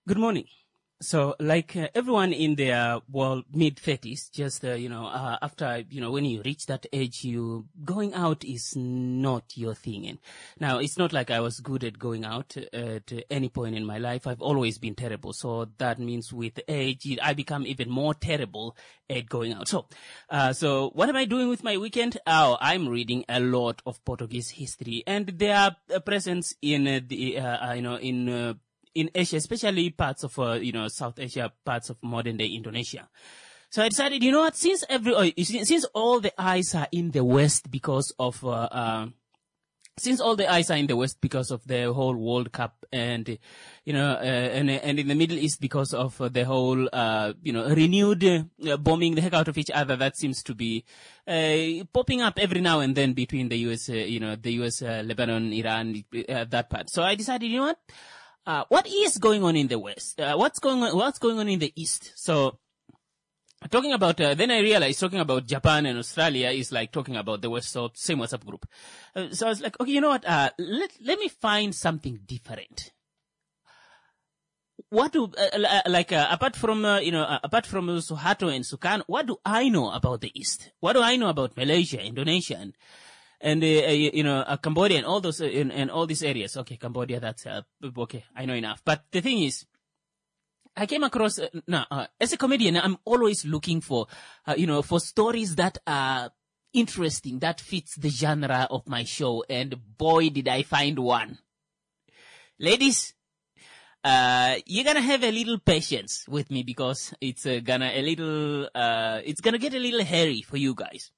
Good morning. So, like everyone in their mid-30s, just after when you reach that age, going out is not your thing. And now it's not like I was good at going out at any point in my life. I've always been terrible. So that means with age, I become even more terrible at going out. So what am I doing with my weekend? Oh, I'm reading a lot of Portuguese history and their presence in in Asia, especially parts of, South Asia, parts of modern day Indonesia. So I decided, you know what, since all the eyes are in the West because of, the whole World Cup and, and in the Middle East because of the whole, renewed bombing the heck out of each other that seems to be, popping up every now and then between the US, Lebanon, Iran, that part. So I decided, you know what is going on in the West? What's going on in the East? So, talking about, then I realized talking about Japan and Australia is like talking about the West, so same WhatsApp group. So I was like, okay, you know what? Let me find something different. What do, apart from Suharto and Sukarno, what do I know about the East? What do I know about Malaysia, Indonesia, and Cambodia and all those, and all these areas. Okay, Cambodia, that's, okay, I know enough. But the thing is, I came across, as a comedian, I'm always looking for, for stories that are interesting, that fits the genre of my show. And boy, did I find one. Ladies, you're gonna have a little patience with me because it's gonna get a little hairy for you guys.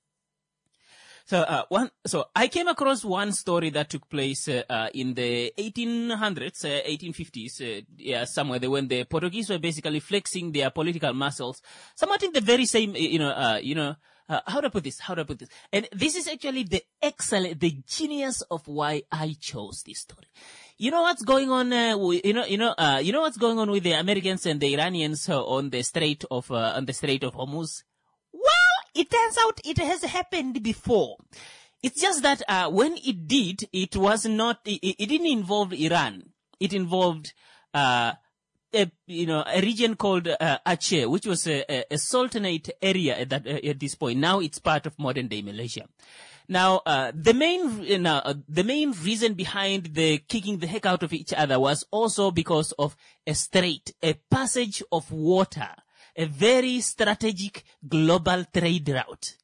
So I came across one story that took place in the 1800s, 1850s, somewhere there when the Portuguese were basically flexing their political muscles, somewhat in the very same, how do I put this? And this is actually the genius of why I chose this story. You know what's going on? You know what's going on with the Americans and the Iranians on the Strait of Hormuz? It turns out it has happened before. It's just that when it did, it didn't involve Iran. It involved a region called Aceh, which was a sultanate area at this point. Now it's part of modern day Malaysia. Now the main reason behind the kicking the heck out of each other was also because of a strait, a passage of water. A very strategic global trade route.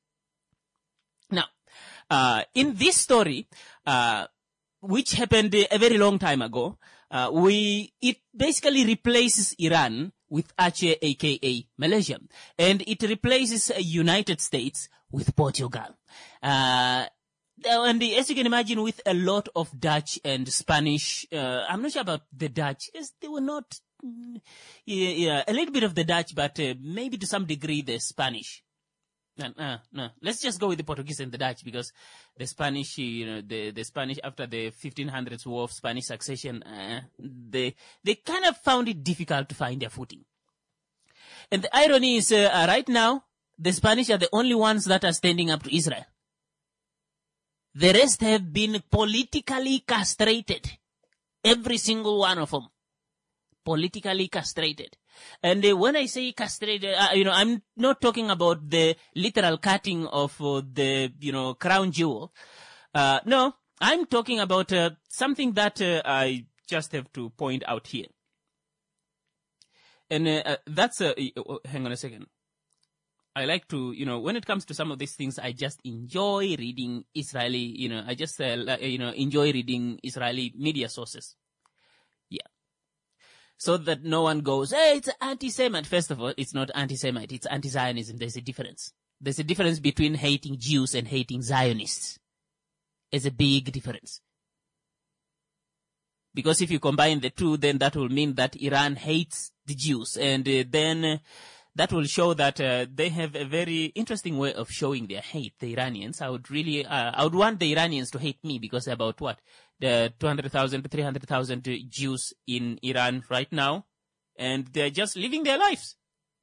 Now, in this story, which happened a very long time ago, it basically replaces Iran with Aceh, aka Malaysia, and it replaces United States with Portugal. And as you can imagine, with a lot of Dutch and Spanish, I'm not sure about the Dutch, because they were not. Yeah, a little bit of the Dutch, but maybe to some degree the Spanish. No. Let's just go with the Portuguese and the Dutch because the Spanish, the Spanish after the 1500s War of Spanish Succession, they kind of found it difficult to find their footing. And the irony is, right now, the Spanish are the only ones that are standing up to Israel. The rest have been politically castrated. Every single one of them. Politically castrated. And when I say castrated, I'm not talking about the literal cutting of the, crown jewel. No, I'm talking about something that I just have to point out here. And that's hang on a second. I like to, when it comes to some of these things, I just enjoy reading Israeli, enjoy reading Israeli media sources. So that no one goes, hey, it's anti-Semite. First of all, it's not anti-Semite, it's anti-Zionism. There's a difference. There's a difference between hating Jews and hating Zionists. It's a big difference. Because if you combine the two, then that will mean that Iran hates the Jews. And then that will show that they have a very interesting way of showing their hate, the Iranians. I would want the Iranians to hate me because about the 200,000 to 300,000 Jews in Iran right now, and they're just living their lives.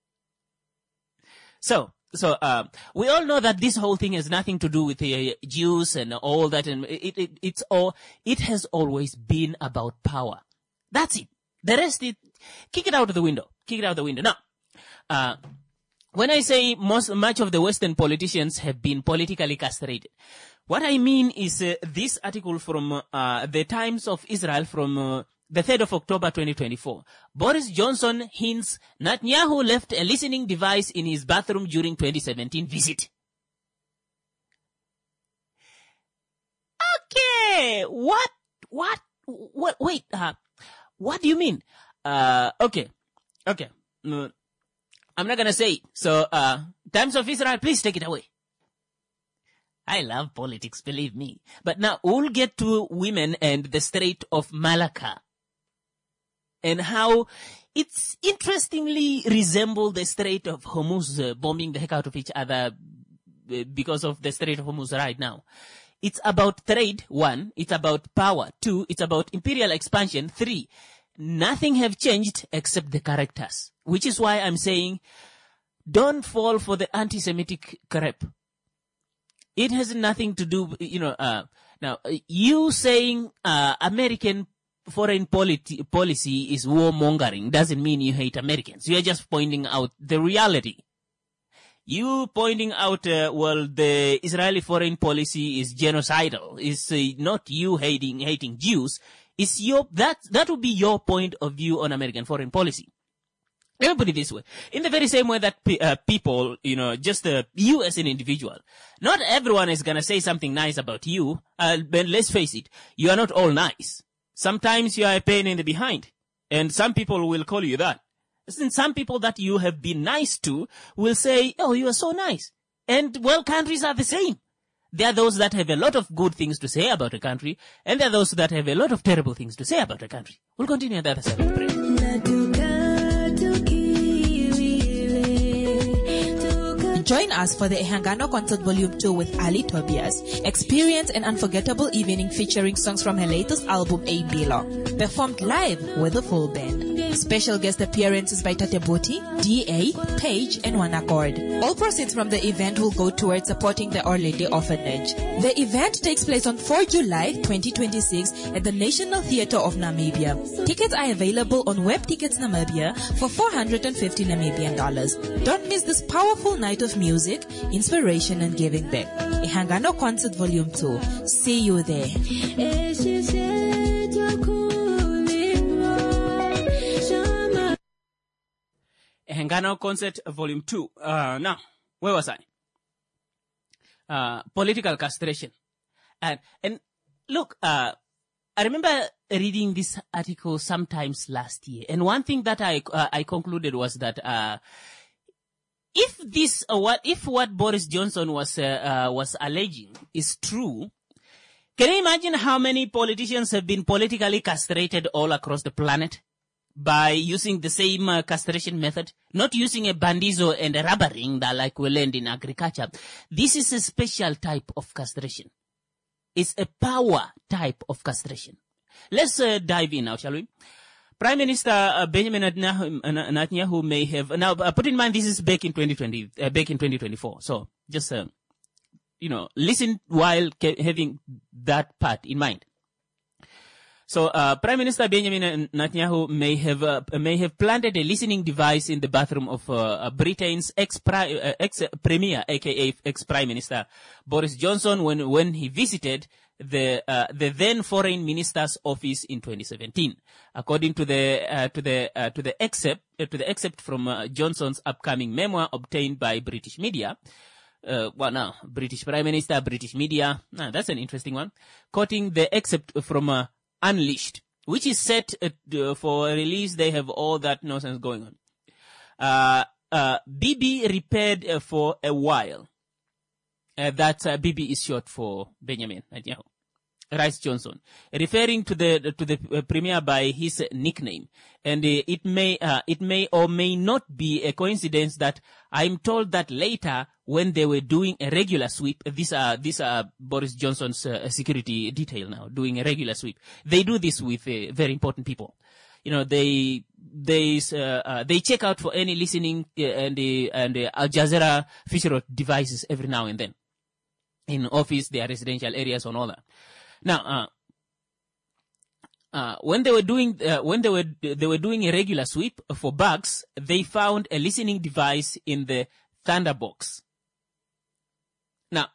So we all know that this whole thing has nothing to do with the Jews and all that, and it has always been about power. That's it. The rest, kick it out of the window. Kick it out the window. Now, when I say much of the Western politicians have been politically castrated, what I mean is this article from the Times of Israel from the 3rd of October 2024. Boris Johnson hints Netanyahu left a listening device in his bathroom during 2017 visit. Okay, what, wait, what do you mean? Okay. I'm not gonna say it. So, Times of Israel, please take it away. I love politics, believe me. But now we'll get to women and the Strait of Malacca. And how it's interestingly resemble the Strait of Hormuz, bombing the heck out of each other because of the Strait of Hormuz right now. It's about trade, 1. It's about power, 2. It's about imperial expansion, 3. Nothing have changed except the characters. Which is why I'm saying, don't fall for the anti-Semitic crap. It has nothing to do, now, you saying, American foreign policy is warmongering doesn't mean you hate Americans. You are just pointing out the reality. You pointing out, the Israeli foreign policy is genocidal. Is not you hating Jews. It's that would be your point of view on American foreign policy. Let me put it this way. In the very same way that people, just you as an individual, not everyone is gonna say something nice about you, but let's face it, you are not all nice. Sometimes you are a pain in the behind, and some people will call you that. And some people that you have been nice to will say, oh, you are so nice. And, well, countries are the same. There are those that have a lot of good things to say about a country, and there are those that have a lot of terrible things to say about a country. We'll continue at the other side of the break. Join us for the Ehangano Concert Volume 2 with Ali Tobias. Experience an unforgettable evening featuring songs from her latest album, A Bilo. Performed live with a full band. Special guest appearances by Tate Boti, D.A., Paige, and One Accord. All proceeds from the event will go towards supporting the Our Lady Orphanage. The event takes place on 4 July 2026 at the National Theatre of Namibia. Tickets are available on Web Tickets Namibia for $450 Namibian. Don't miss this powerful night of music, inspiration, and giving back. Ehangano Concert Volume 2. See you there. Ehangano Concert Volume 2. Now, where was I? Political castration. And look, I remember reading this article sometimes last year, and one thing that I concluded was that if what Boris Johnson was alleging is true, can you imagine how many politicians have been politically castrated all across the planet by using the same castration method? Not using a bandizo and a rubber ring that like we learned in agriculture. This is a special type of castration. It's a power type of castration. Let's dive in now, shall we? Prime Minister Benjamin Netanyahu may have now put in mind this is back in 2024. So just listen while having that part in mind. So Prime Minister Benjamin Netanyahu may have planted a listening device in the bathroom of Britain's ex-premier, aka ex-Prime Minister Boris Johnson, when he visited the then Foreign Minister's office in 2017, according to the excerpt from Johnson's upcoming memoir obtained by British media. British Prime Minister, British media. That's an interesting one. Quoting the excerpt from Unleashed, which is set for release. They have all that nonsense going on. BB repaired for a while. That BB is short for Benjamin Netanyahu. Rice Johnson, referring to the premier by his nickname, and it may or may not be a coincidence that I'm told that later when they were doing a regular sweep, these are Boris Johnson's security detail now doing a regular sweep. They do this with very important people. They check out for any listening and Al Jazeera Fisher devices every now and then in office, their residential areas, and all that. Now, when they were doing a regular sweep for bugs, they found a listening device in the Thunderbox. Now,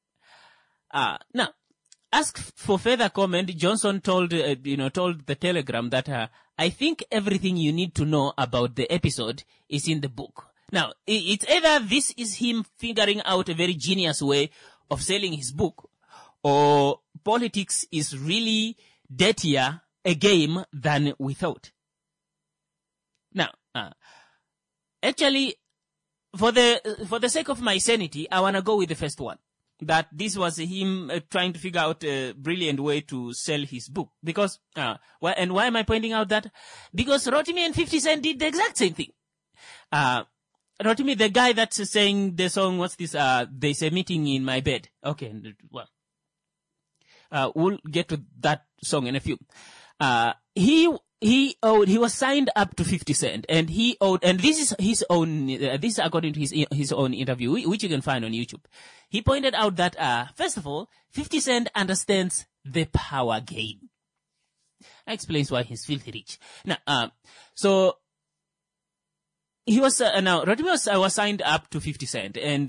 asked for further comment, Johnson told the Telegram that I think everything you need to know about the episode is in the book. Now, it's either this is him figuring out a very genius way of selling his book, or politics is really dirtier a game than we thought. Now, actually, for the sake of my sanity, I want to go with the first one. That this was him trying to figure out a brilliant way to sell his book. Because, why am I pointing out that? Because Rotimi and 50 Cent did the exact same thing. Rotimi, the guy that's saying the song, what's this, there's a meeting in my bed. Okay, well, we'll get to that song in a few. He was signed up to 50 Cent, and he owed, and this is his own, this is according to his own interview, which you can find on YouTube. He pointed out that, first of all, 50 Cent understands the power game. That explains why he's filthy rich. Now, so, he was, Rotimi was signed up to 50 Cent, and,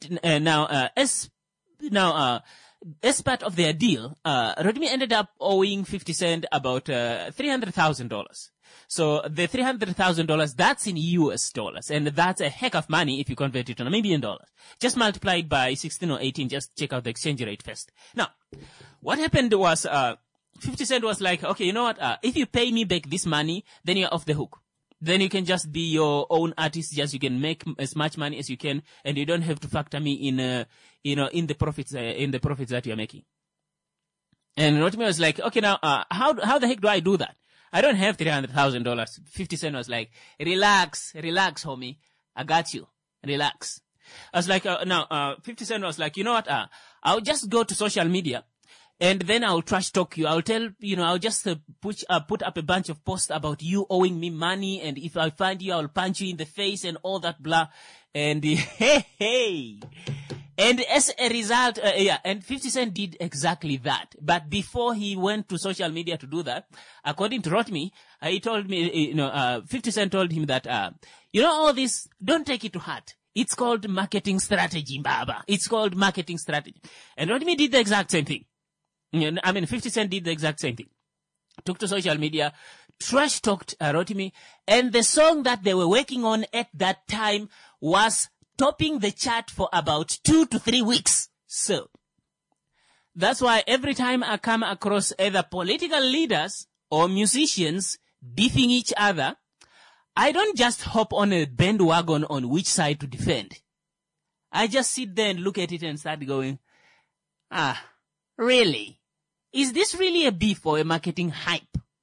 as part of their deal, Rotimi ended up owing 50 Cent about $300,000. So the $300,000, that's in US dollars, and that's a heck of money if you convert it to Namibian dollars. Just multiply it by 16 or 18, just check out the exchange rate first. Now, what happened was 50 Cent was like, okay, you know what, if you pay me back this money, then you're off the hook. Then you can just be your own artist, just you can make as much money as you can, and you don't have to factor me in, in the profits that you're making. And Rotimi was like, okay, now, how the heck do I do that? I don't have $300,000. 50 Cent was like, relax, homie. I got you. Relax. I was like, 50 Cent was like, you know what, I'll just go to social media, and then I'll trash talk you. I'll tell, I'll just put up a bunch of posts about you owing me money, and if I find you, I'll punch you in the face and all that blah. And hey. And as a result, and 50 Cent did exactly that. But before he went to social media to do that, according to Rotimi, he told me, 50 Cent told him that, all this, don't take it to heart. It's called marketing strategy, Baba. It's called marketing strategy. And Rotimi did the exact same thing. 50 Cent did the exact same thing. Took to social media, trash talked Rotimi, and the song that they were working on at that time was topping the chart for about 2 to 3 weeks. So, that's why every time I come across either political leaders or musicians beefing each other, I don't just hop on a bandwagon on which side to defend. I just sit there and look at it and start going, really? Is this really a beef or a marketing hype?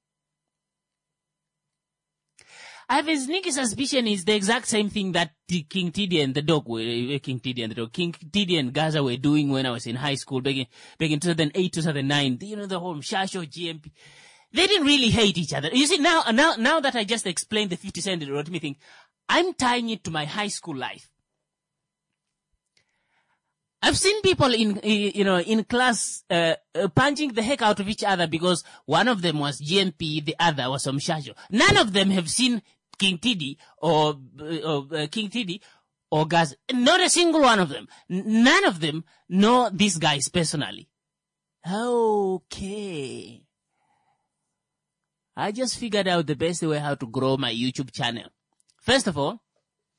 I have a sneaky suspicion it's the exact same thing that King Tidi and the Dog King Tidi and Gaza were doing when I was in high school back in 2008, 2009. The whole Shasho, GMP. They didn't really hate each other. You see, now that I just explained the 50 Cent Rotimi thing, I'm tying it to my high school life. I've seen people in class, punching the heck out of each other because one of them was GMP, the other was Shasho. None of them have seen King Tidi or Gaz. Not a single one of them. None of them know these guys personally. Okay. I just figured out the best way how to grow my YouTube channel. First of all,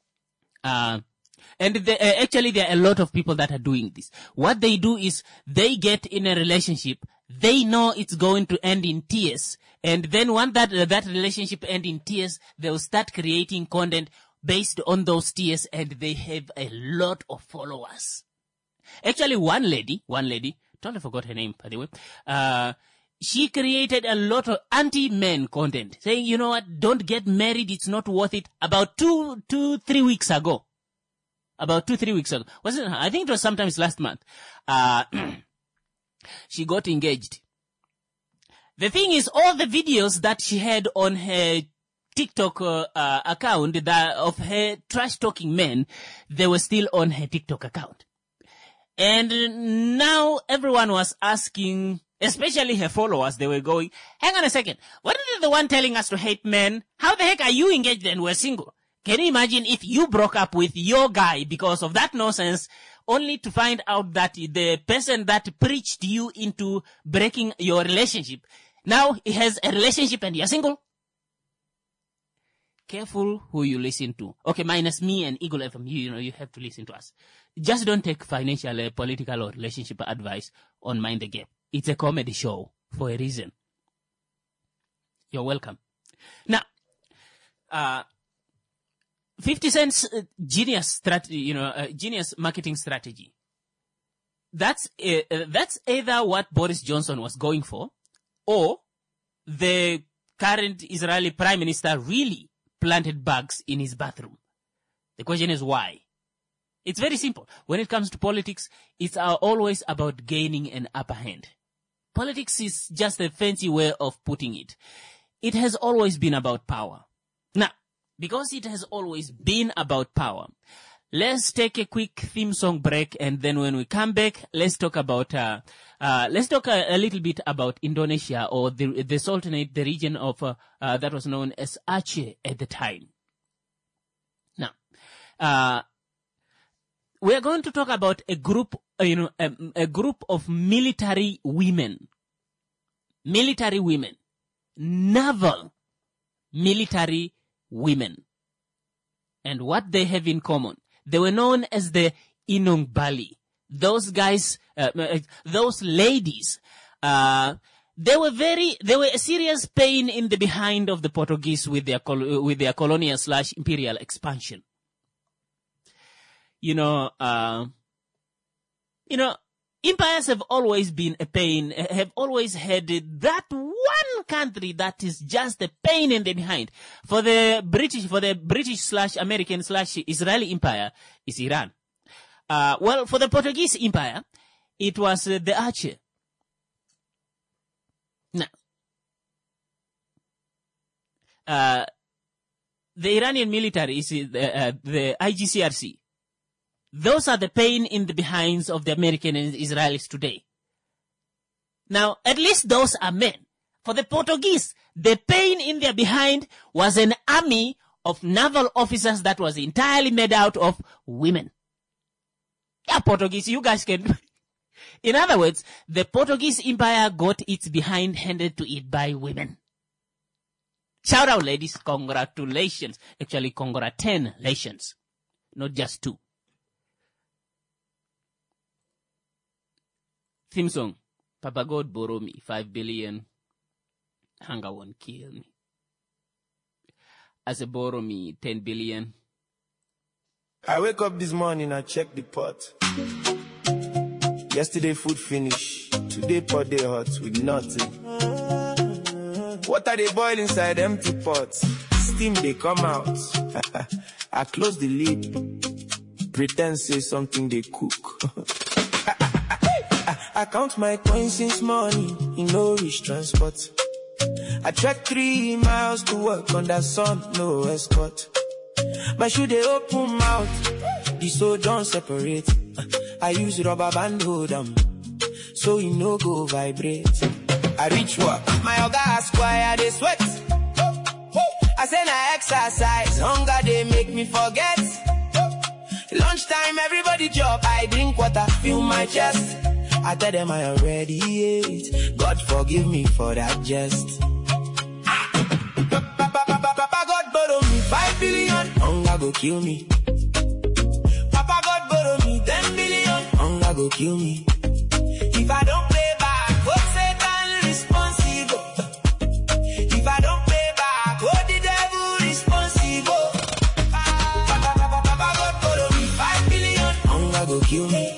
actually there are a lot of people that are doing this. What they do is they get in a relationship, they know it's going to end in tears, and then once that relationship ends in tears, they'll start creating content based on those tears, and they have a lot of followers. Actually, one lady, totally forgot her name, by the way, she created a lot of anti-men content, saying, you know what, don't get married, it's not worth it, about 3 weeks ago. Wasn't it? I think it was sometimes last month. She got engaged. The thing is, all the videos that she had on her TikTok account of her trash-talking men, they were still on her TikTok account. And now everyone was asking especially her followers, they were going, hang on a second, what is the one telling us to hate men? How the heck are you engaged and we're single? Can you imagine if you broke up with your guy because of that nonsense, only to find out that the person that preached you into breaking your relationship, now he has a relationship and you're single? Careful who you listen to. Okay, minus me and Eagle FM, you have to listen to us. Just don't take financial, political, or relationship advice on Mind the Gap. It's a comedy show for a reason. You're welcome. Now, 50 Cent's genius strategy, genius marketing strategy. That's either what Boris Johnson was going for, or the current Israeli Prime Minister really planted bugs in his bathroom. The question is why? It's very simple. When it comes to politics, it's always about gaining an upper hand. Politics is just a fancy way of putting it. It has always been about power. Now, because it has always been about power, let's take a quick theme song break, and then when we come back, let's talk about a little bit about Indonesia, or the Sultanate, the region of that was known as Aceh at the time. Now, we are going to talk about a group of military women, naval military women, and what they have in common. They were known as the Inung Bali. Those guys, those ladies, they were a serious pain in the behind of the Portuguese with their colonial / imperial expansion. Empires have always been a pain, have always had that one country that is just a pain in the behind. For the British / American / Israeli empire is Iran. For the Portuguese empire, it was the Aceh. Now, the Iranian military is the IGCRC. Those are the pain in the behinds of the American and Israelis today. Now, at least those are men. For the Portuguese, the pain in their behind was an army of naval officers that was entirely made out of women. Yeah, Portuguese, you guys can. In other words, the Portuguese empire got its behind handed to it by women. Shout out, ladies. Congratulations. Actually, congratulations. Not just two. Theme song. Papa God borrow me 5 billion. Hunger won't kill me. As a borrow me 10 billion. I wake up this morning and check the pot. Yesterday food finish. Today pot they hot with nothing. Water they boil inside empty pots. Steam they come out. I close the lid. Pretend say something they cook. I count my coins since morning in no rich transport. I trek 3 miles to work on that sun, no escort. My shoe they open mouth, the soul don't separate. I use rubber band hold them, so you no go vibrate. I reach work, my oga ask why I they sweat. I say na exercise, hunger they make me forget. Lunchtime everybody chop, I drink water, fill my chest. I tell them I already ate. God forgive me for that jest. Papa God borrow me 5 billion, hunger go kill me. Papa God borrow me 10 billion, hunger go kill me. If I don't pay back, hold Satan responsible. If I don't pay back, hold the devil responsible. Papa God borrow me 5 billion, hunger go kill me.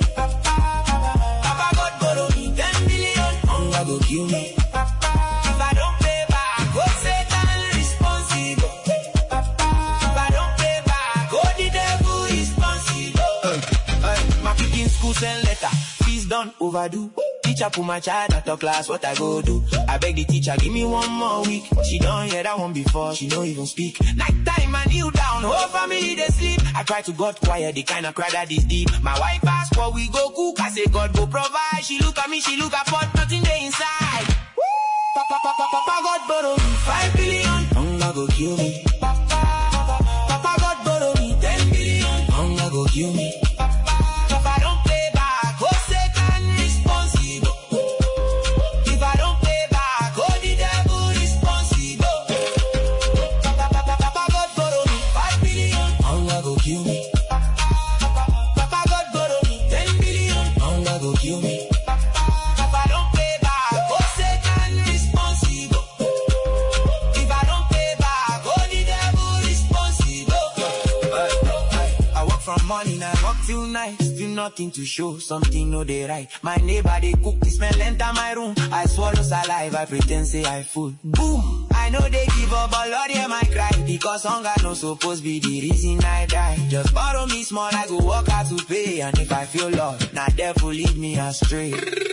Go kill me. If I don't pay back, hold Satan responsible. If I don't pay back, hold the devil responsible. My picking school send letter, fees done overdue. teacher put my child out of class, what I go do? I beg the teacher, give me 1 more week. She don't hear that one before, she don't even speak. Night time, I kneel down, whole family they sleep. I try to God quiet, the kind of cry that is deep. My wife asked what we go cook, I say God go provide. She look at me, she look at pot, nothing there inside. Papa God borrow me 5 billion, hunger go kill me. Papa God borrow me 10 billion, hunger go kill me. If I don't pay back, oh Satan responsible. If I don't pay back, oh the devil responsible. Papa God borrow me 5 billion, hunger go kill me. Papa God borrow me 10 billion, hunger go kill me. If I don't pay back, oh Satan responsible. If I don't pay back, oh the devil responsible. I work from morning, I work till night. Still nothing to show, something no they right. My neighbor they cook, the smell enter my room. I swallow saliva, I pretend say I full. Boom! I know they give up, but Lord hear my cry. Because hunger no supposed be the reason I die. Just borrow me small, I go work out to pay. And if I feel Lord, now devil lead me astray.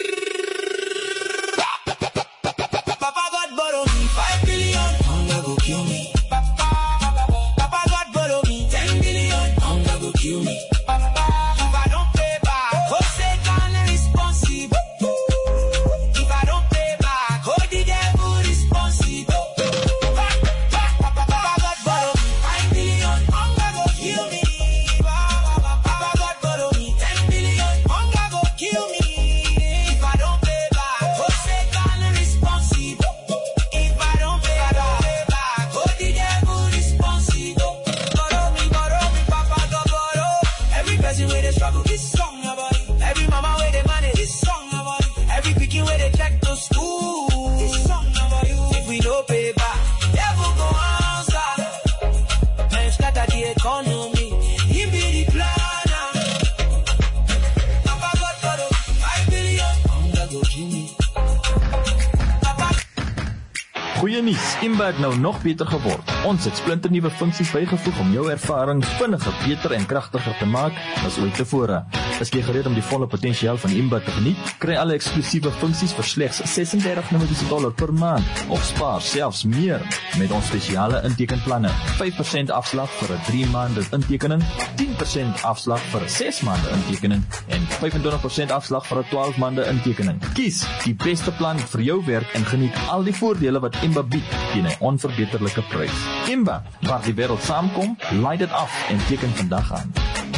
Papa God borrow me 5 billion, hunger go kill me. Papa God borrow me 10 billion, hunger go kill me. If I don't pay back, oh Satan responsible. If I don't pay back, oh the devil responsible. Papa God borrow me 5 billion, hunger go kill me. Papa God borrow me 10 billion, hunger go kill me. If I don't pay back, oh Satan responsible. If I don't pay back, oh the devil responsible. Borrow me, Papa God borrow. Every person where they struggle, this song about it. Every mama where they money, this song about it. Every picking where they check to school, this song about you. If we don't pay back, devil go answer. Man, scatter the economy. He be the planner. Papa God borrow 5 billion, hunger go kill me. Papa. Goeie nuus, Imba het nou nog beter geword. Ons het splinternuwe funksies bygevoeg om jou ervaring vinniger, beter en kragtiger te maak as ooit tevore. Is jy gereed om die volle potensiaal van Imba te geniet? Kry alle eksklusiewe funksies vir slegs $36 per maand of spaar selfs meer met ons spesiale intekenplanne. 5% afslag vir 'n 3 maande intekening, 10% afslag vir 'n 6 maande intekening en 25% afslag vir 'n 12 maande intekening. Kies die beste plan vir jou werk en geniet al die voordele wat Imba bied teen 'n onverbeterlike prys. Imba, waar die wêreld saamkom, laai dit af en teken vandag aan.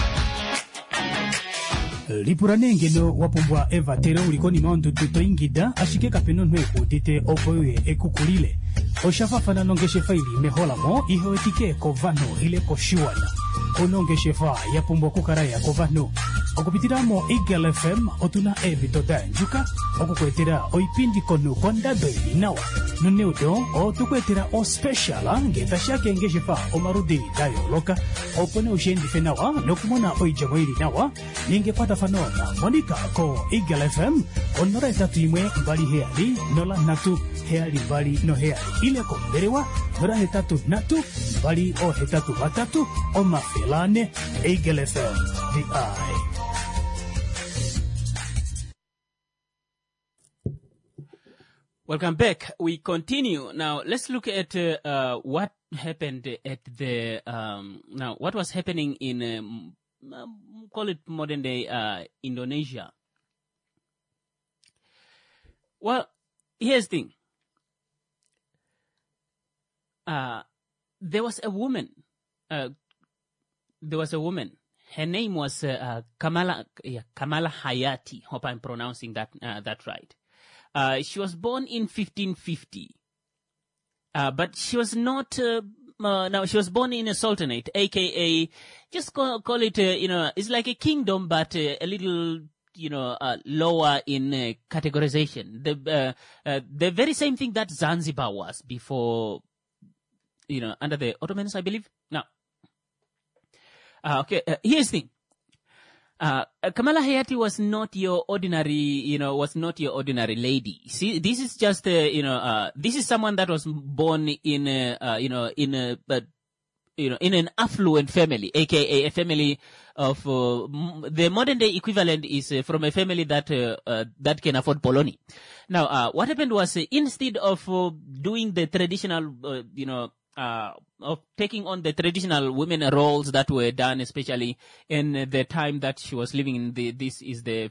Lipuranenge no wapumbwa eva tere ulikoni maundu tutoingida ashike kapeno nweko tite opoye ekukulile. Oshafafana nongeshe faili meholamo iho etike kovano ile koshiwana. Onongeshe fa yapumbwa kukaraya kovano. Okupitiramo Eagle FM otuna ebitoda njuka. Okukwetera oipindi konu kondado inawa. Nuneudo otukwetera o speciala ngetashake ngeshe fa omarudi dayo loka. Opone ushendi fenawa nokumona oijamoili nawa. Ningepata fanona Monica ko Eagle FM onora etatu imwe mbali heali nola natu heali mbali no heali ile ko berewa nora hetatu natu mbali o hetatu batatu o mafelane Eagle FM the eye. Welcome back. We continue. Now, let's look at what happened at the, now, what was happening in, call it modern day Indonesia. Well, here's the thing. There was a woman. Her name was Kamala Hayati. Hope I'm pronouncing that right. She was born in 1550. But she was not, now she was born in a sultanate, aka, just call it, it's like a kingdom, but a little, lower in categorization. The very same thing that Zanzibar was before, under the Ottomans, I believe. Now, okay, here's the thing. Kamala Hayati was not your ordinary, lady. See, this is just, this is someone that was born in, in an affluent family, aka a family of, the modern day equivalent is from a family that can afford polony. Now, what happened was, instead of doing the traditional, of taking on the traditional women roles that were done, especially in the time that she was living in this is the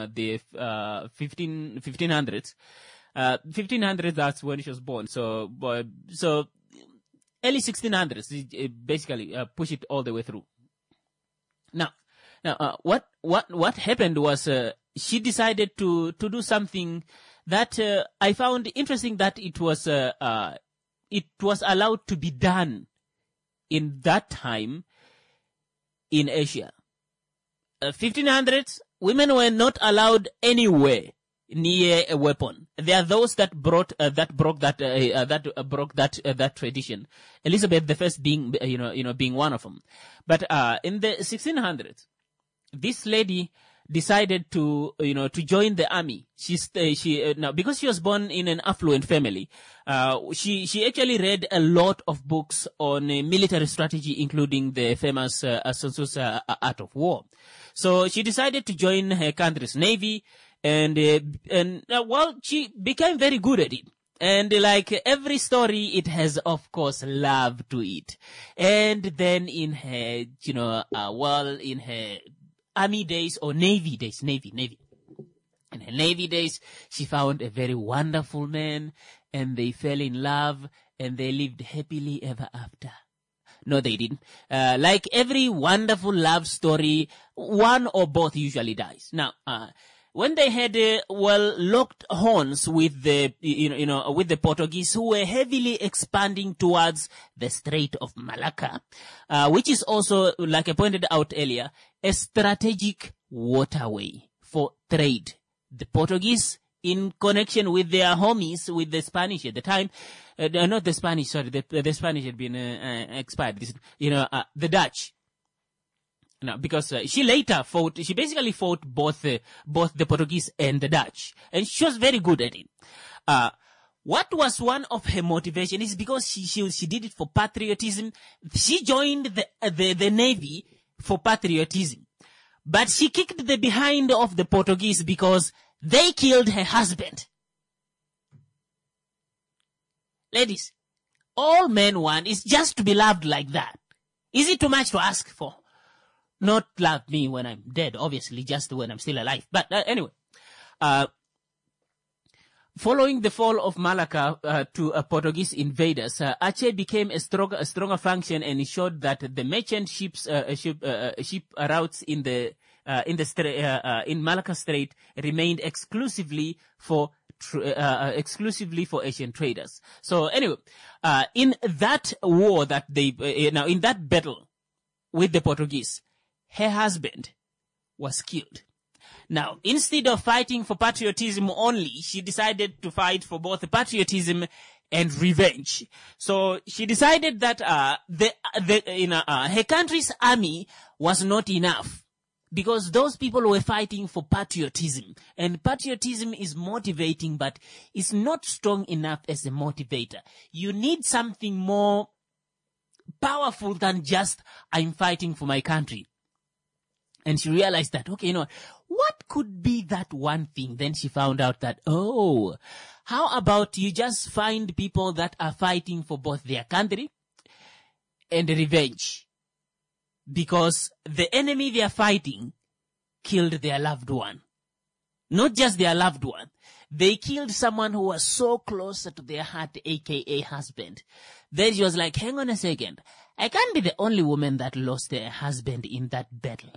1500s. 1500s, that's when she was born. So early 1600s, basically, push it all the way through. Now, what happened was, she decided to do something that, I found interesting, that it was allowed to be done in that time in Asia. 1500s, women were not allowed anywhere near a weapon. There are those that broke that tradition. Elizabeth I being one of them. But in the 1600s, this lady decided to join the army. Now, because she was born in an affluent family, she actually read a lot of books on military strategy, including the famous Sun Tzu's Art of War. So she decided to join her country's navy, and she became very good at it. And like every story, it has, of course, love to it. And then in her, in her army days or navy days, navy. In her navy days, she found a very wonderful man, and they fell in love, and they lived happily ever after. No, they didn't. Like every wonderful love story, one or both usually dies. Now, when they had locked horns with the with the Portuguese, who were heavily expanding towards the Strait of Malacca, which is also, like I pointed out earlier, a strategic waterway for trade. The Portuguese, in connection with their homies, with the Spanish at the time, not the Spanish, sorry, the Spanish had been expired. The Dutch. Now, because she basically fought both the Portuguese and the Dutch, and she was very good at it. What was one of her motivation is because she did it for patriotism. She joined the navy for patriotism, but she kicked the behind of the Portuguese because they killed her husband. Ladies, all men want is just to be loved like that. Is it too much to ask for? Not love me when I'm dead, obviously, just when I'm still alive. But anyway, following the fall of Malacca to Portuguese invaders, Aceh became a stronger function, and ensured that the merchant ship routes in Malacca Strait remained exclusively for Asian traders. So anyway, in that war in that battle with the Portuguese, her husband was killed. Now, instead of fighting for patriotism only, she decided to fight for both patriotism and revenge. So she decided that her country's army was not enough, because those people were fighting for patriotism, and patriotism is motivating, but it's not strong enough as a motivator. You need something more powerful than just, I'm fighting for my country. And she realized that, okay, what could be that one thing? Then she found out that, how about you just find people that are fighting for both their country and revenge? Because the enemy they are fighting killed their loved one. Not just their loved one. They killed someone who was so close to their heart, aka husband. Then she was like, hang on a second. I can't be the only woman that lost their husband in that battle.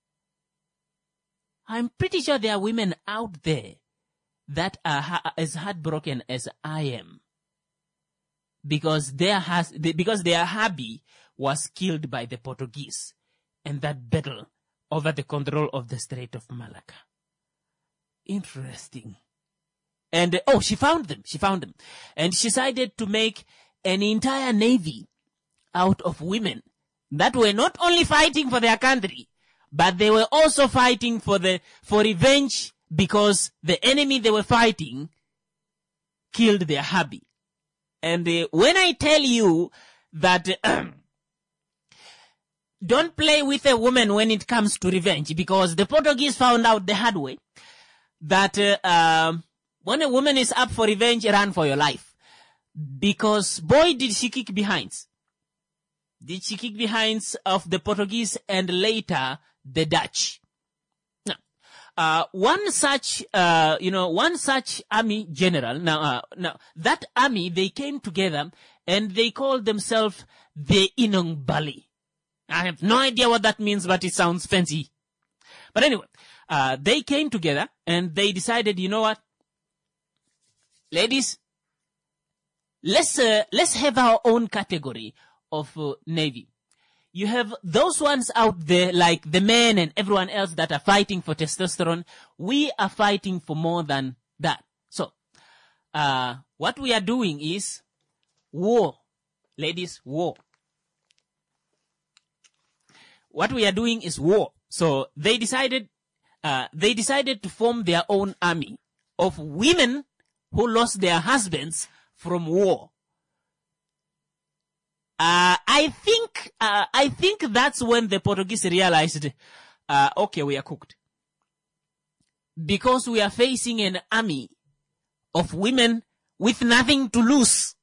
I'm pretty sure there are women out there that are as heartbroken as I am, because their hubby was killed by the Portuguese in that battle over the control of the Strait of Malacca. Interesting. And she found them. And she decided to make an entire navy out of women that were not only fighting for their country, but they were also fighting for revenge, because the enemy they were fighting killed their hubby. And when I tell you that don't play with a woman when it comes to revenge, because the Portuguese found out the hard way that when a woman is up for revenge, run for your life. Because boy, did she kick behinds. Did she kick behinds of the Portuguese and later the Dutch. Now, one such army general, now that army, they came together and they called themselves the Inong Bali. I have no idea what that means, but it sounds fancy. But anyway, they came together and they decided, you know what? Ladies, let's have our own category of navy. You have those ones out there like the men and everyone else that are fighting for testosterone. We are fighting for more than that. So, what we are doing is war. Ladies, war. What we are doing is war. So they decided to form their own army of women who lost their husbands from war. I think that's when the Portuguese realized, okay, we are cooked. Because we are facing an army of women with nothing to lose.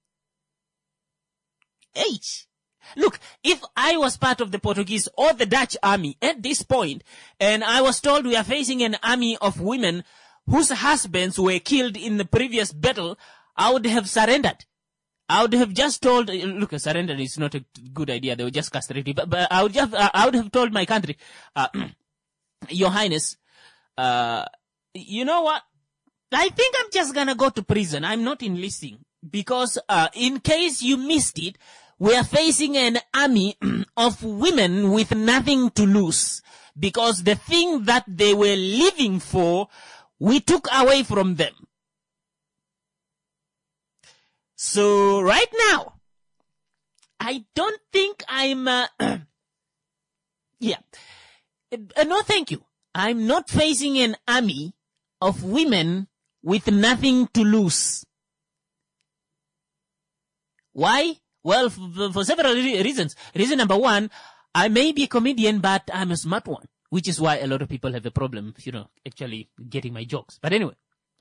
Look, if I was part of the Portuguese or the Dutch army at this point, and I was told we are facing an army of women whose husbands were killed in the previous battle, I would have surrendered. I would have just told, look, surrender is not a good idea. They were just castrated. But I would have told my country, Your Highness, you know what? I think I'm just gonna go to prison. I'm not enlisting. Because, in case you missed it, we are facing an army of women with nothing to lose. Because the thing that they were living for, we took away from them. So right now, I don't think I'm, no thank you. I'm not facing an army of women with nothing to lose. Why? Well, for several reasons. Reason number one, I may be a comedian, but I'm a smart one, which is why a lot of people have a problem, actually getting my jokes. But anyway.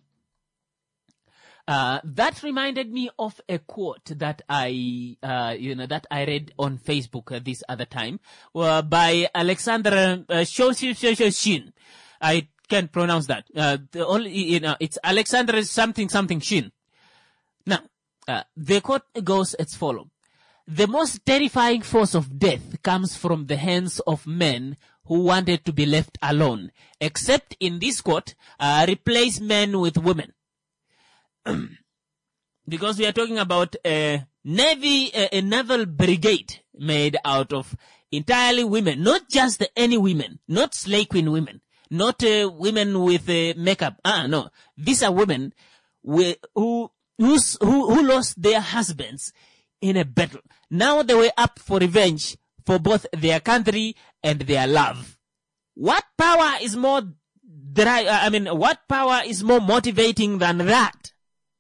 That reminded me of a quote that I read on Facebook this other time, by Alexander Shin. I can't pronounce that. It's Alexander something Shin. Now, the quote goes as follows. The most terrifying force of death comes from the hands of men who wanted to be left alone, except in this quote, replace men with women. Because we are talking about a naval brigade made out of entirely women, not just any women, not slay queen women, not women with makeup. No, these are women who lost their husbands in a battle. Now they were up for revenge for both their country and their love. What power is more what power is more motivating than that?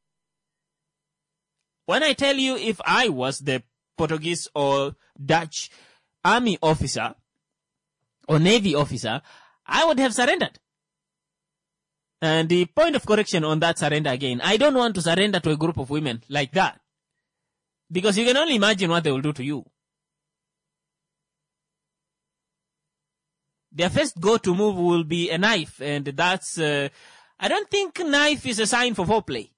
When I tell you, if I was the Portuguese or Dutch army officer or navy officer, I would have surrendered. And the point of correction on that surrender again, I don't want to surrender to a group of women like that. Because you can only imagine what they will do to you. Their first go-to move will be a knife, and that's, I don't think knife is a sign for foreplay.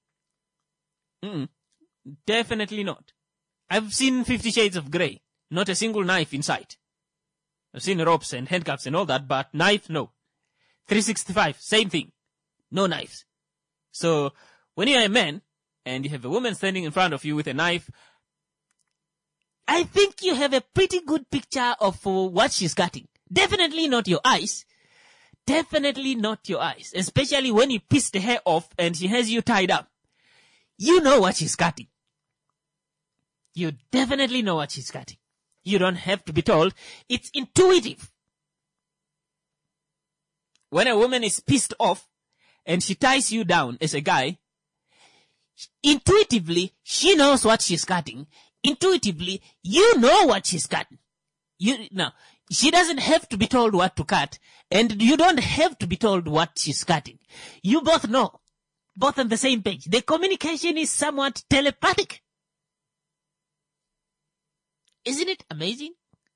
Definitely not. I've seen 50 Shades of Grey. Not a single knife in sight. I've seen ropes and handcuffs and all that, but knife, no. 365, same thing. No knives. So, when you're a man, and you have a woman standing in front of you with a knife, I think you have a pretty good picture of what she's cutting. Definitely not your eyes. Definitely not your eyes. Especially when you piss the hair off and she has you tied up. You know what she's cutting. You definitely know what she's cutting. You don't have to be told. It's intuitive. When a woman is pissed off and she ties you down as a guy, intuitively, she knows what she's cutting. Intuitively, you know what she's cutting. Now, she doesn't have to be told what to cut, and you don't have to be told what she's cutting. You both know, both on the same page. The communication is somewhat telepathic. Isn't it amazing?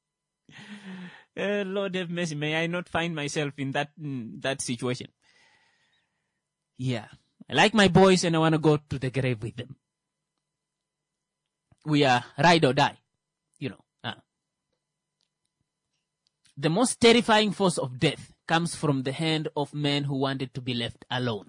Lord have mercy, may I not find myself in that situation. Yeah. I like my boys and I want to go to the grave with them. We are ride or die, The most terrifying force of death comes from the hand of men who wanted to be left alone.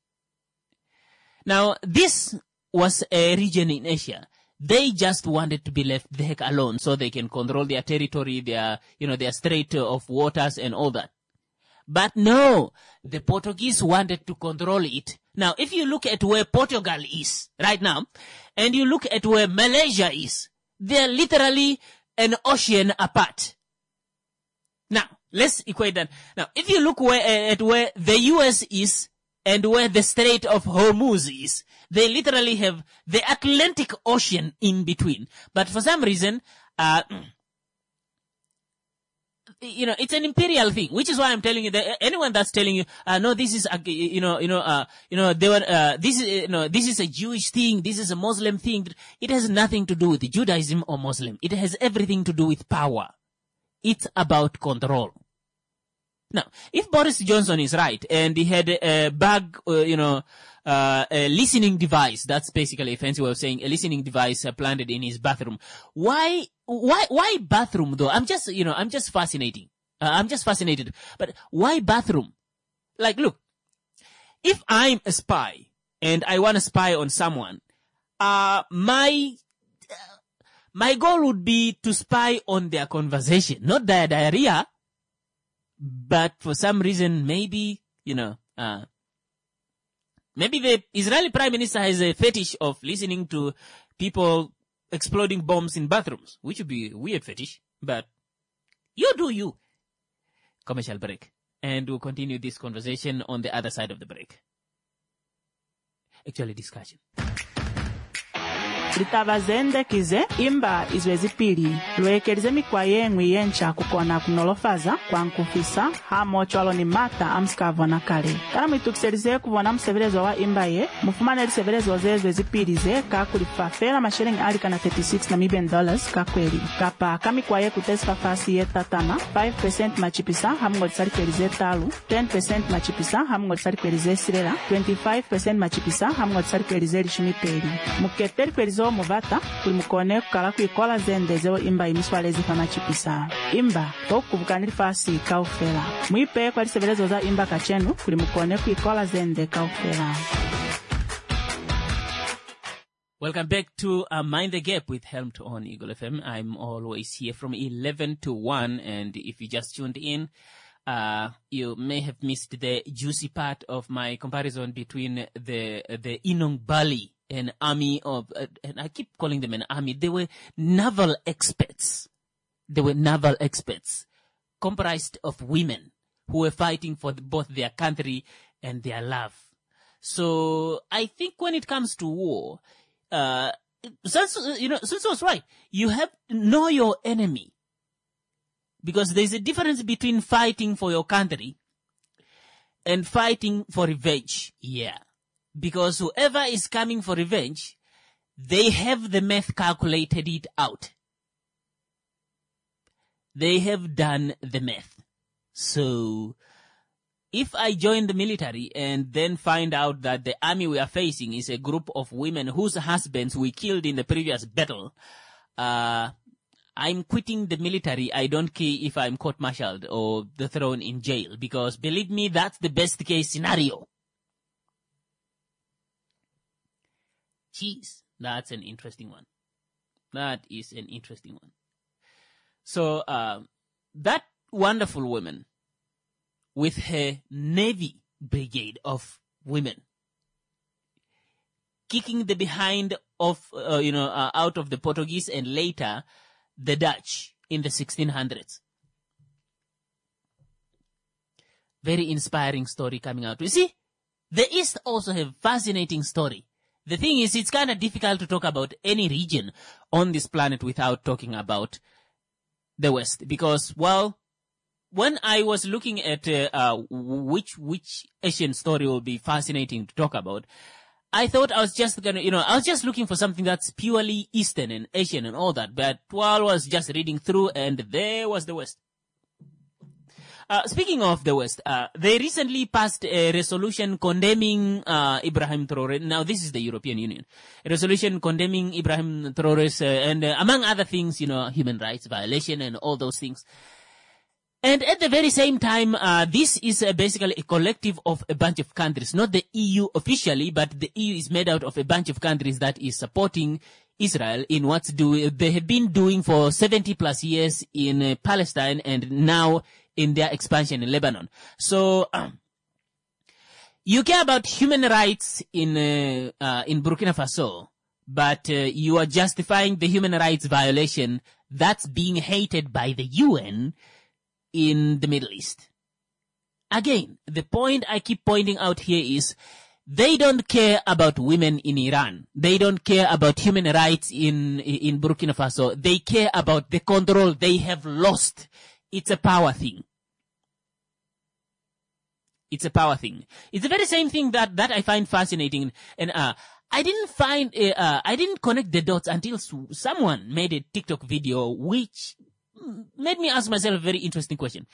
Now, this was a region in Asia. They just wanted to be left the heck alone so they can control their territory, their strait of waters and all that. But no, the Portuguese wanted to control it. Now, if you look at where Portugal is right now, and you look at where Malaysia is, they're literally an ocean apart. Now, let's equate that. Now, if you look at where the US is and where the Strait of Hormuz is, they literally have the Atlantic Ocean in between. But for some reason, it's an imperial thing, which is why I'm telling you that anyone that's telling you, no, this is, this is a Jewish thing, this is a Muslim thing. It has nothing to do with Judaism or Muslim. It has everything to do with power. It's about control. Now, if Boris Johnson is right and he had a bug, a listening device, that's basically a fancy way of saying a listening device planted in his bathroom. Why bathroom though? I'm just fascinated. But why bathroom? Like, look, if I'm a spy and I want to spy on someone, my goal would be to spy on their conversation, not their diarrhea. But for some reason, maybe the Israeli Prime Minister has a fetish of listening to people exploding bombs in bathrooms, which would be a weird fetish, but you do you. Commercial break. And we'll continue this conversation on the other side of the break. Actually, discussion. Litabazendekize imba izwezipili lwekelize mikwa yengwi yencha kukona kunolofaza kwa nkufisa hamo chwalo ni mata amskavo na kale kala mwitukiselize kuvona msevelezo wa imba ye mufumane lisevelezo zezwe zipilize kakulifafela mashilingi alika na $36 kakweli kapa kamikwa ye kutesifa fasi ye tatama 5% machipisa hamungo lisalikelize talu 10% machipisa hamungo lisalikelize silela 25% machipisa hamungo lisalikelize lishumipeli muketeli kwelizo muvata kuli mukone kukala kuikola zendezeo imba imiswalezi fama chipisa imba tokubukanili fasi kaufela mwipe kwa lisevelezo za imba kachenu kuli mukone kuikola zende kaufela. Welcome back to Mind the Gap with Helmut on Eagle FM. I'm always here from 11 to 1, and if you just tuned in, you may have missed the juicy part of my comparison between the Inong Bali, an army of, and I keep calling them an army. They were naval experts. Comprised of women who were fighting for both their country and their love. So I think when it comes to war, since was right, you have to know your enemy. Because there's a difference between fighting for your country and fighting for revenge. Yeah. Because whoever is coming for revenge, they have the math calculated it out. They have done the math. So, if I join the military and then find out that the army we are facing is a group of women whose husbands we killed in the previous battle, I'm quitting the military. I don't care if I'm court-martialed or thrown in jail, because believe me, that's the best case scenario. Jeez, that's an interesting one. That is an interesting one. So, that wonderful woman with her Navy brigade of women kicking the behind of, out of the Portuguese and later the Dutch in the 1600s. Very inspiring story coming out. You see, the East also have fascinating story. The thing is, it's kind of difficult to talk about any region on this planet without talking about the West, because, well, when I was looking at which Asian story will be fascinating to talk about, I thought I was just I was just looking for something that's purely Eastern and Asian and all that. But while I was just reading through, and there was the West. Speaking of the West, they recently passed a resolution condemning Ibrahim Traoré. Now, this is the European Union. A resolution condemning Ibrahim Traoré's, and among other things, human rights violation and all those things. And at the very same time, this is basically a collective of a bunch of countries, not the EU officially, but the EU is made out of a bunch of countries that is supporting Israel in they have been doing for 70 plus years in Palestine and now in their expansion in Lebanon. So, you care about human rights in Burkina Faso, but you are justifying the human rights violation that's being hated by the UN in the Middle East. Again, the point I keep pointing out here is they don't care about women in Iran. They don't care about human rights in Burkina Faso. They care about the control they have lost. It's a power thing. It's a power thing. It's the very same thing that I find fascinating. And I didn't connect the dots until someone made a TikTok video which made me ask myself a very interesting question.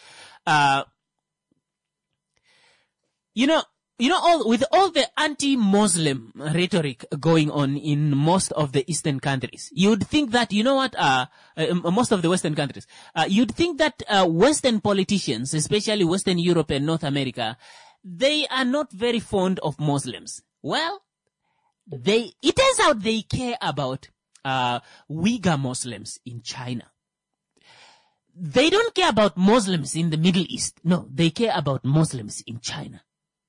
With all the anti-Muslim rhetoric going on in most of the Eastern countries, you'd think that, most of the Western countries, you'd think that Western politicians, especially Western Europe and North America, they are not very fond of Muslims. Well, it turns out they care about Uyghur Muslims in China. They don't care about Muslims in the Middle East. No, they care about Muslims in China.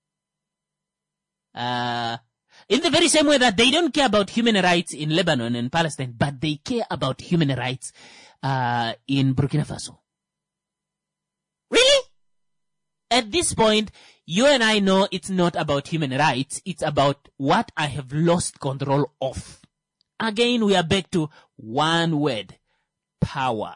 In the very same way that they don't care about human rights in Lebanon and Palestine, but they care about human rights in Burkina Faso. Really? At this point, you and I know it's not about human rights. It's about what I have lost control of. Again, we are back to one word: power.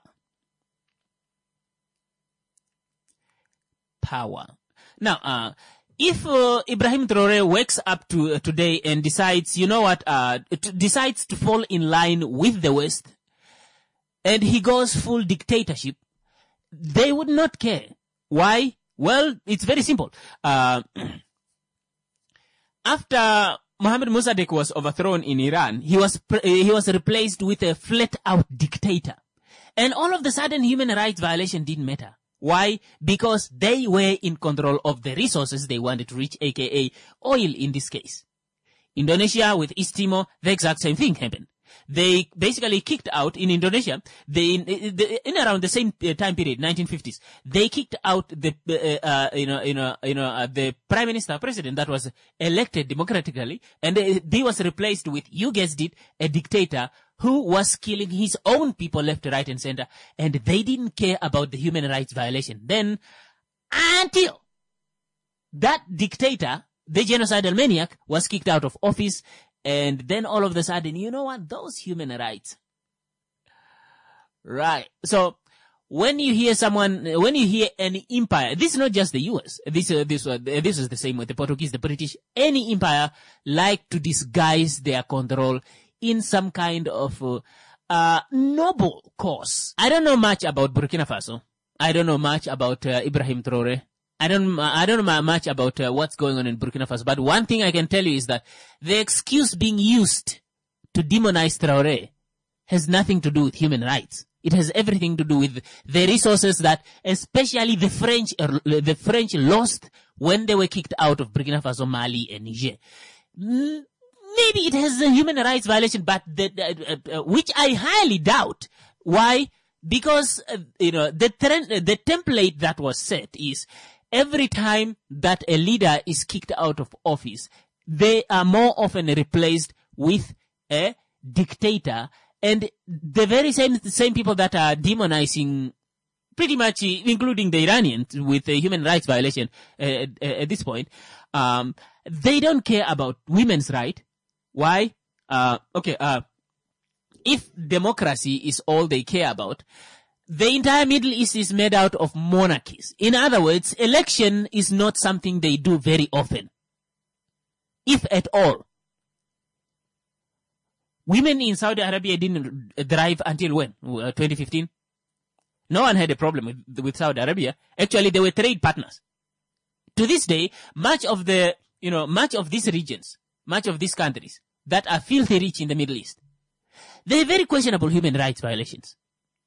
Power. Now, if Ibrahim Traoré wakes up today and decides, decides to fall in line with the West, and he goes full dictatorship, they would not care. Why? Well, it's very simple. After Mohammad Mossadegh was overthrown in Iran, he was replaced with a flat-out dictator, and all of a sudden, human rights violation didn't matter. Why? Because they were in control of the resources they wanted to reach, aka oil in this case. Indonesia with East Timor, the exact same thing happened. They basically kicked out in Indonesia, in around the same time period, 1950s, they kicked out the prime minister, president that was elected democratically, and he was replaced with, you guessed it, a dictator who was killing his own people left, right, and center, and they didn't care about the human rights violation. Then, until that dictator, the genocidal maniac, was kicked out of office, and then all of a sudden, you know what? Those human rights. Right. So, when you hear any empire, this is not just the US. This is the same with the Portuguese, the British. Any empire like to disguise their control in some kind of noble cause. I don't know much about Burkina Faso. I don't know much about Ibrahim Traoré. I don't know much about what's going on in Burkina Faso. But one thing I can tell you is that the excuse being used to demonize Traoré has nothing to do with human rights. It has everything to do with the resources that, especially the French lost when they were kicked out of Burkina Faso, Mali, and Niger. Maybe it has a human rights violation, but which I highly doubt. Why? Because the template that was set is every time that a leader is kicked out of office, they are more often replaced with a dictator, and the very same people that are demonizing, pretty much including the Iranians with a human rights violation at this point, they don't care about women's rights. Why? If democracy is all they care about, the entire Middle East is made out of monarchies. In other words, election is not something they do very often, if at all. Women in Saudi Arabia didn't drive until when? 2015? No one had a problem with Saudi Arabia. Actually, they were trade partners. To this day, much of these regions, much of these countries that are filthy rich in the Middle East, they have very questionable human rights violations.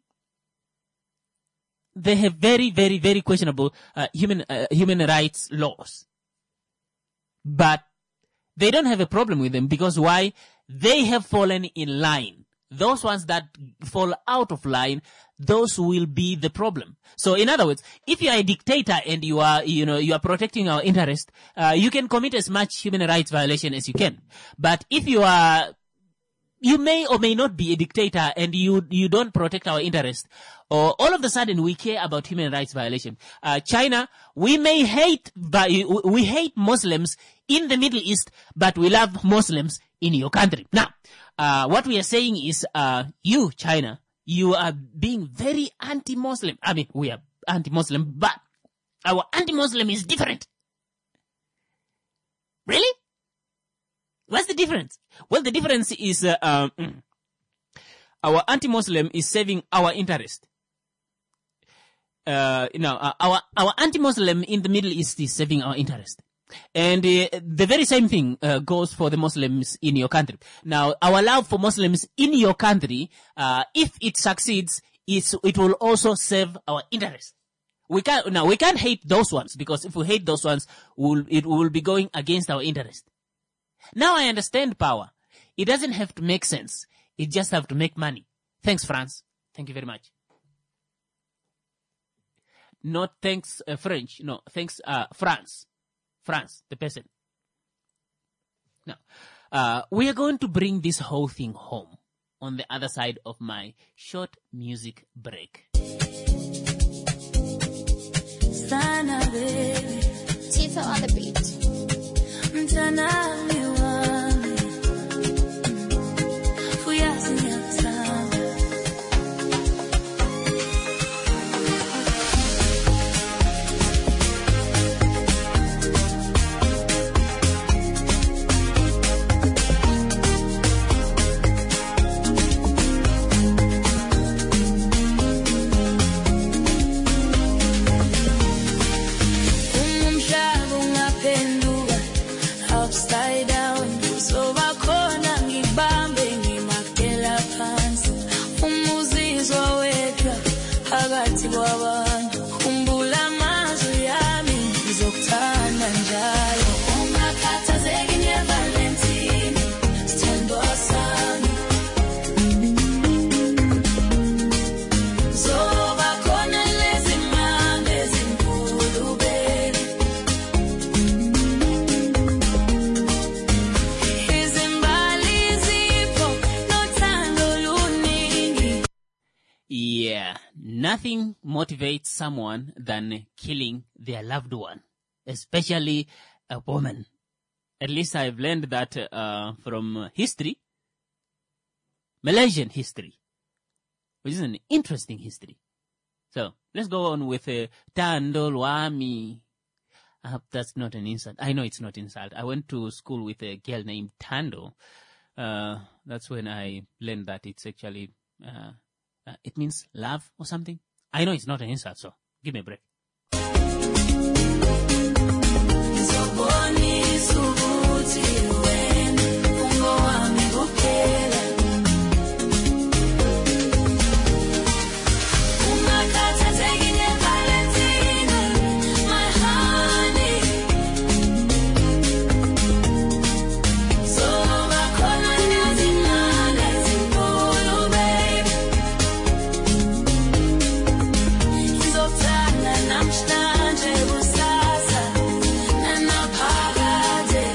They have very, very, very questionable human rights laws. But they don't have a problem with them because why? They have fallen in line. Those ones that fall out of line, those will be the problem. So in other words, if you are a dictator and you are protecting our interest, you can commit as much human rights violation as you can. But if you may or may not be a dictator and you don't protect our interest, or all of a sudden we care about human rights violation. China, we hate Muslims in the Middle East, but we love Muslims in your country. Now, what we are saying is, you, China, you are being very anti-Muslim. I mean, we are anti-Muslim, but our anti-Muslim is different. Really? What's the difference? Well, the difference is, our anti-Muslim is serving our interest. Our anti-Muslim in the Middle East is serving our interest. And the very same thing goes for the Muslims in your country. Now, our love for Muslims in your country, if it succeeds, it will also serve our interest. We can't hate those ones, because if we hate those ones, it will be going against our interest. Now I understand power. It doesn't have to make sense. It just have to make money. Thanks, France. Thank you very much. Not thanks, French. No, thanks, France. France, the person. Now, we are going to bring this whole thing home on the other side of my short music break. Tito on the beat. Nothing motivates someone than killing their loved one, especially a woman. At least I've learned that from history, Malaysian history, which is an interesting history. So let's go on with Tandol Wami. I hope that's not an insult. I know it's not an insult. I went to school with a girl named Tando. That's when I learned that it's actually... it means love or something. I know it's not an insult, so give me a break. Namhlanje kusasa nanaphakade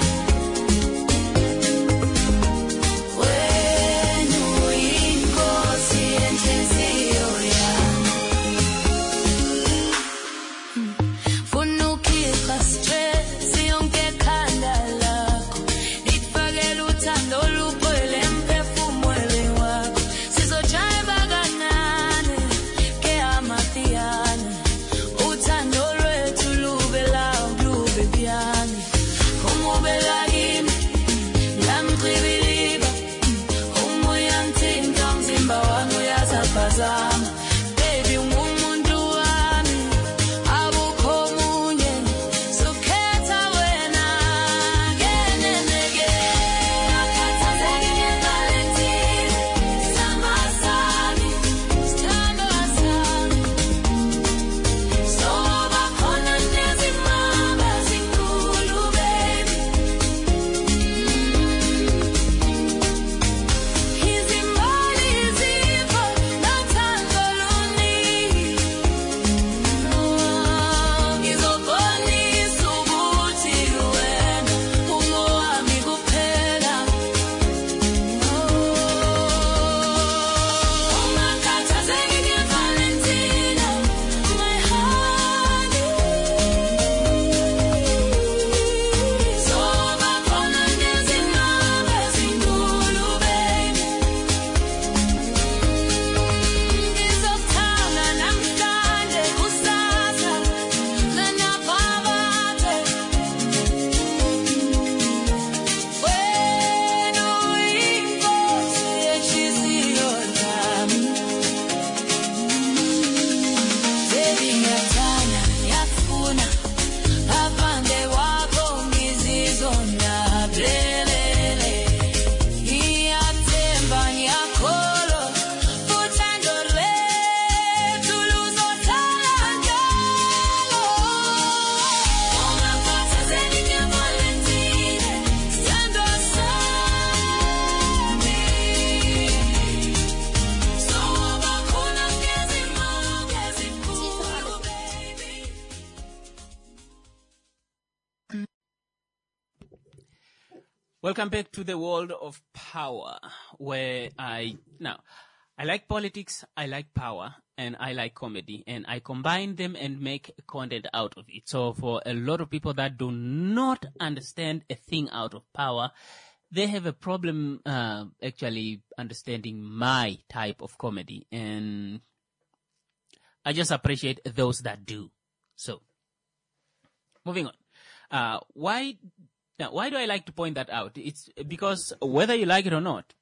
Welcome back to the world of power, where I like politics, I like power, and I like comedy, and I combine them and make content out of it. So for a lot of people that do not understand a thing out of power, they have a problem actually understanding my type of comedy, and I just appreciate those that do. So, moving on. Why do I like to point that out? It's because whether you like it or not,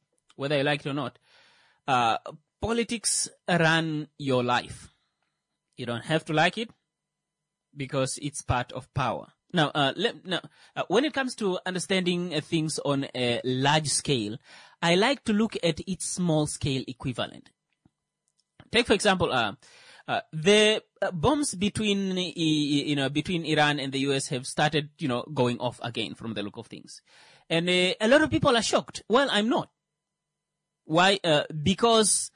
politics run your life. You don't have to like it because it's part of power. Now, when it comes to understanding things on a large scale, I like to look at its small scale equivalent. Take, for example, the bombs between Iran and the US have started, going off again from the look of things. And a lot of people are shocked. Well, I'm not. Why? Because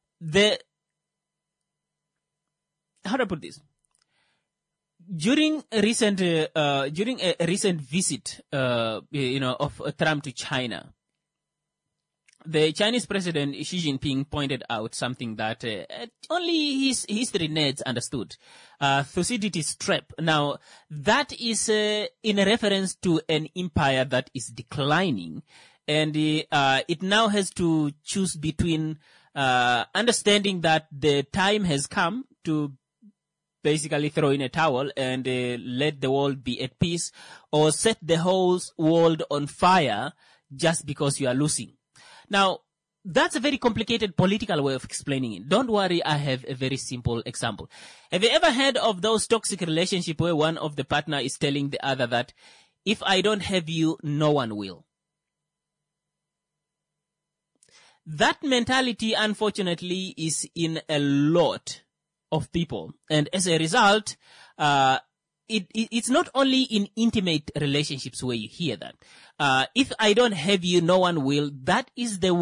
how do I put this? During a recent visit, of Trump to China, the Chinese president Xi Jinping pointed out something that only his history nerds understood. Thucydides' trap. Now, that is in a reference to an empire that is declining, and it now has to choose between understanding that the time has come to basically throw in a towel and let the world be at peace, or set the whole world on fire just because you are losing. Now, that's a very complicated political way of explaining it. Don't worry, I have a very simple example. Have you ever heard of those toxic relationships where one of the partner is telling the other that if I don't have you, no one will? That mentality, unfortunately, is in a lot of people. And as a result, it's not only in intimate relationships where you hear that. If I don't have you, no one will. That is the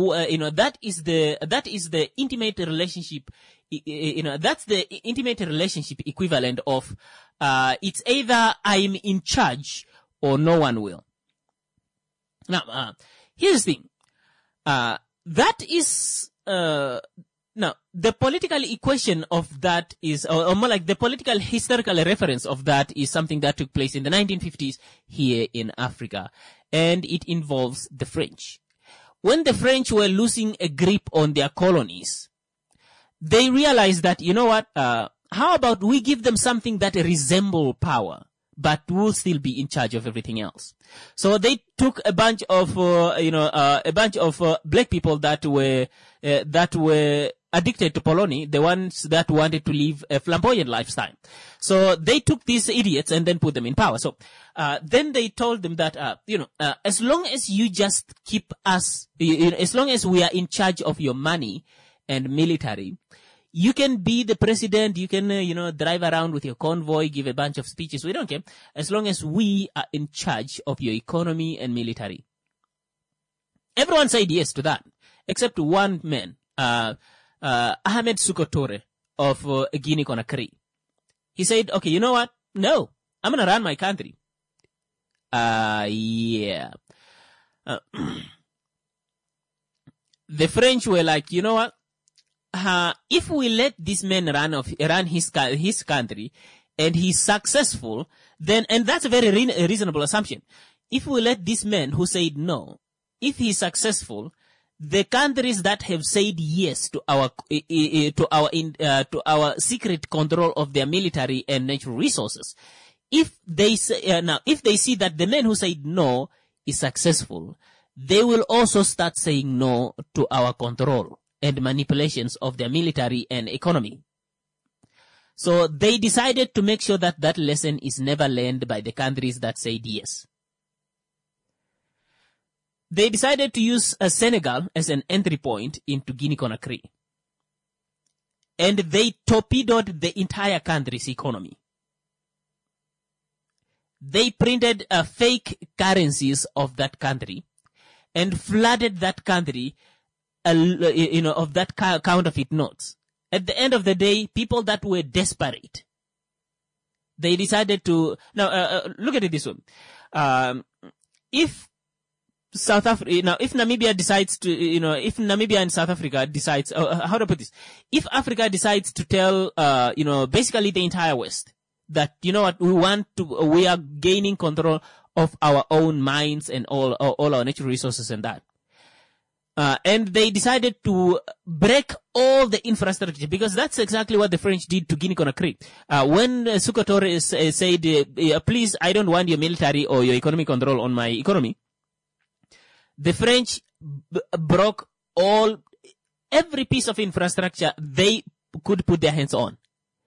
intimate relationship. That's the intimate relationship equivalent of, it's either I'm in charge or no one will. Now, here's the thing. That is, now, the political equation of that is, or more like the political historical reference of that is something that took place in the 1950s here in Africa. And it involves the French. When the French were losing a grip on their colonies, they realized that, how about we give them something that resembles power, but will still be in charge of everything else. So they took a bunch of, black people that were addicted to polony, the ones that wanted to live a flamboyant lifestyle. So they took these idiots and then put them in power. So, then they told them that, as long as you just keep us, as long as we are in charge of your money and military, you can be the president, you can, drive around with your convoy, give a bunch of speeches. We don't care. As long as we are in charge of your economy and military. Everyone said yes to that, except one man, Ahmed Sukotore of Guinea-Conakry. He said, okay, you know what? No, I'm going to run my country. Yeah. The French were like, you know what? If we let this man run his country and he's successful, then, and that's a very reasonable assumption. If we let this man who said no, if he's successful, the countries that have said yes to our secret control of their military and natural resources, if they see that the man who said no is successful, they will also start saying no to our control and manipulations of their military and economy. So they decided to make sure that that lesson is never learned by the countries that said yes. They decided to use Senegal as an entry point into Guinea-Conakry. And they torpedoed the entire country's economy. They printed fake currencies of that country and flooded that country, of that counterfeit notes. At the end of the day, people that were desperate, they decided to, now, look at it this way. If South Africa, now, if Namibia decides to, if Namibia and South Africa decides, how to put this? If Africa decides to tell, basically the entire West that, you know what, we are gaining control of our own minds and all our natural resources and that. And they decided to break all the infrastructure, because that's exactly what the French did to Guinea-Conakry. When Sékou Touré said, please, I don't want your military or your economic control on my economy, the French broke every piece of infrastructure they could put their hands on.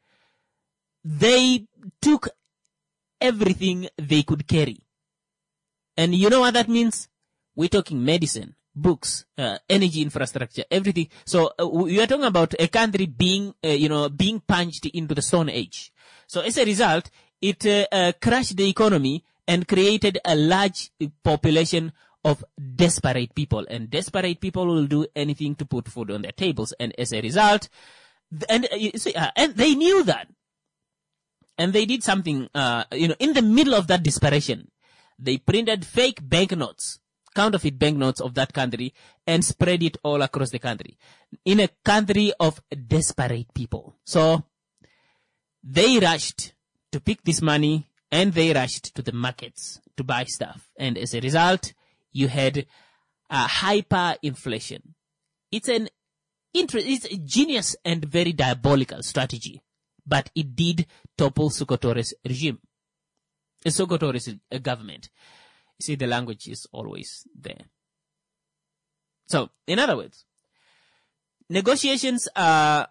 They took everything they could carry. And you know what that means? We're talking medicine, books, energy infrastructure, everything. So we are talking about a country being punched into the Stone Age. So as a result, it crashed the economy and created a large population of desperate people, and desperate people will do anything to put food on their tables. And as a result, and they knew that, and they did something. In the middle of that desperation, they printed fake banknotes, counterfeit banknotes of that country, and spread it all across the country, in a country of desperate people. So they rushed to pick this money, and they rushed to the markets to buy stuff, and as a result, you had hyperinflation. It's a genius and very diabolical strategy, but it did topple Sékou Touré's regime, Sékou Touré's government. You see, the language is always there. So, in other words, negotiations are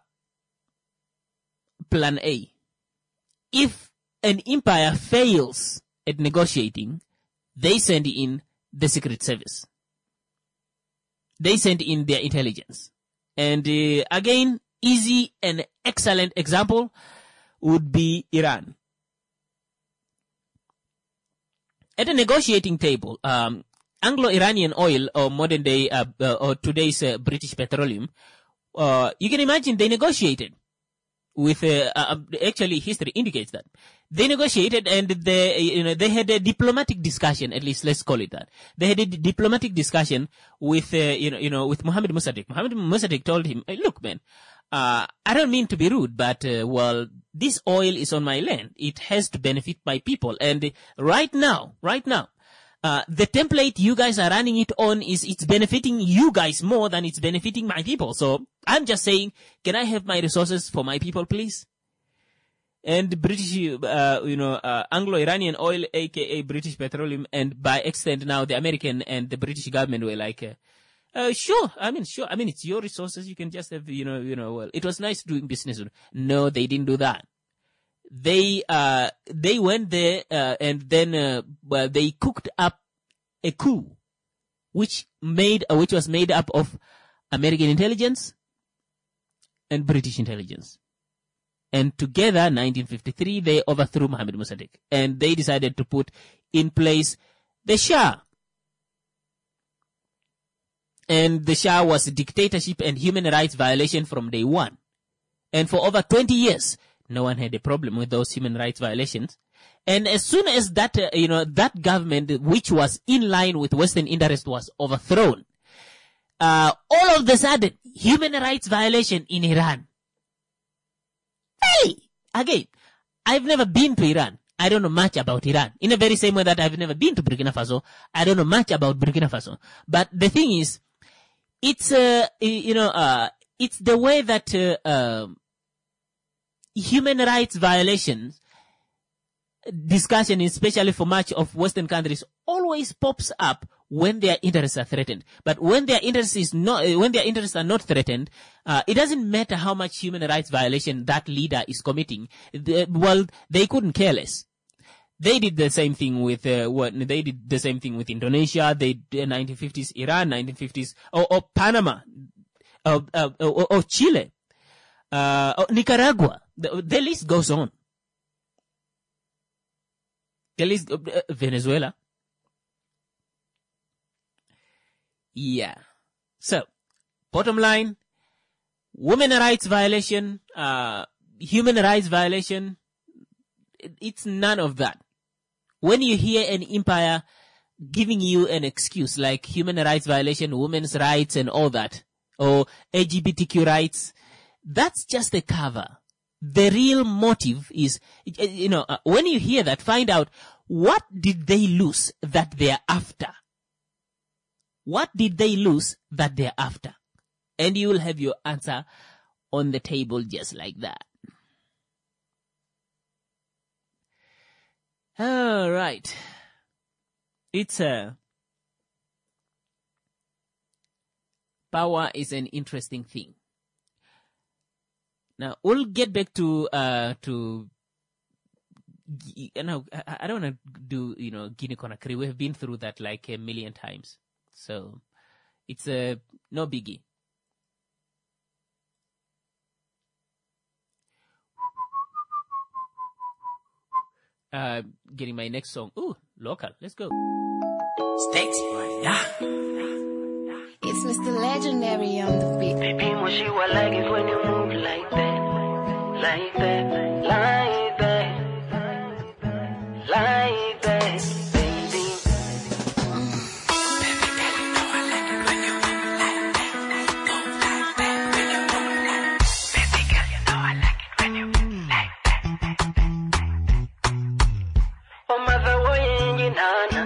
plan A. If an empire fails at negotiating, they send in the Secret Service. They send in their intelligence. And again, easy and excellent example would be Iran. At a negotiating table, Anglo-Iranian oil, or modern day, or today's British Petroleum, you can imagine they negotiated with, actually history indicates that. They negotiated, and they had a diplomatic discussion, at least let's call it that. They had a diplomatic discussion with, with Mohammed Mossadegh. Mohammed Mossadegh told him, hey, look, man, I don't mean to be rude, but, this oil is on my land. It has to benefit my people. And right now, the template you guys are running it on it's benefiting you guys more than it's benefiting my people. So I'm just saying, can I have my resources for my people, please? And British, Anglo-Iranian oil, aka British Petroleum, and by extent now the American and the British government were like, sure. I mean, it's your resources. You can just have, well, it was nice doing business. No, they didn't do that. They went there, and then, they cooked up a coup, which was made up of American intelligence and British intelligence. And together, 1953, they overthrew Mohammed Mossadegh, and they decided to put in place the Shah. And the Shah was a dictatorship and human rights violation from day one. And for over 20 years, no one had a problem with those human rights violations. And as soon as that, that government, which was in line with Western interest, was overthrown, all of a sudden, human rights violation in Iran. Hey! Again, I've never been to Iran. I don't know much about Iran. In the very same way that I've never been to Burkina Faso, I don't know much about Burkina Faso. But the thing is, it's, it's the way that, human rights violations discussion, especially for much of Western countries, always pops up when their interests are threatened. But when their interests are not threatened, it doesn't matter how much human rights violation that leader is committing. They couldn't care less. They did the same thing with they did the same thing with Indonesia. They did 1950s Iran, 1950s or Panama, or Chile, or Nicaragua. The list goes on. The list, Venezuela. Yeah. So, bottom line, women rights violation, human rights violation, it's none of that. When you hear an empire giving you an excuse like human rights violation, women's rights and all that, or LGBTQ rights. That's just a cover. The real motive is, when you hear that, find out what did they lose that they're after. What did they lose that they're after? And you will have your answer on the table just like that. All right. It's power is an interesting thing. Now we'll get back to I don't want to do Guinea Conakry. We have been through that like a million times, so it's no biggie. Getting my next song. Ooh, local. Let's go. Stakes, yeah. It's Mr. Legendary on the beat. Baby, what she would like it when you move like that, like that, like that, like that, baby. Baby girl, you know I like it when you move like that, move like that, when you move like that. Baby girl, you know I like it when you move like that. Oh, mother, what you nana?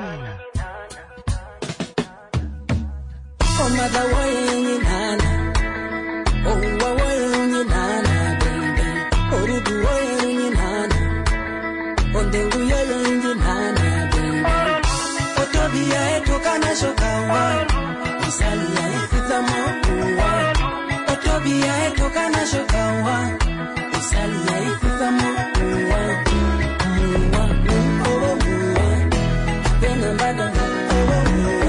Oh, mother, why you nana? Oh, why you nana, baby? Oh, Ruby, why you nana? Oh, Dengu, you nana, baby. Oh, Toby, I took an ashokawa. Isali, I fit a mokuwa. Oh, Toby, I took an ashokawa. Isali, I fit a mokuwa. Muwa, oh, muwa. Pena bada, oh, muwa.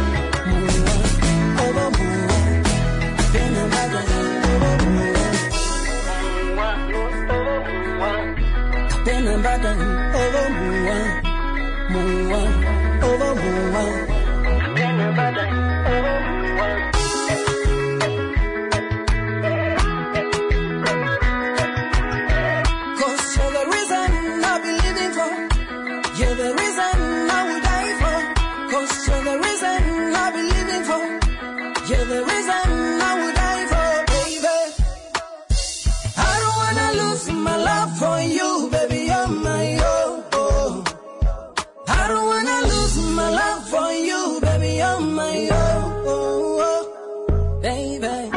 Cause you're the reason I'll be living for. You're the reason I will die for. Cause you're the reason I'll be living for. You're the reason I will die for, baby. I don't wanna lose my love for you, baby, you're my oh. I don't wanna lose my love for you, baby, you're my oh. Baby.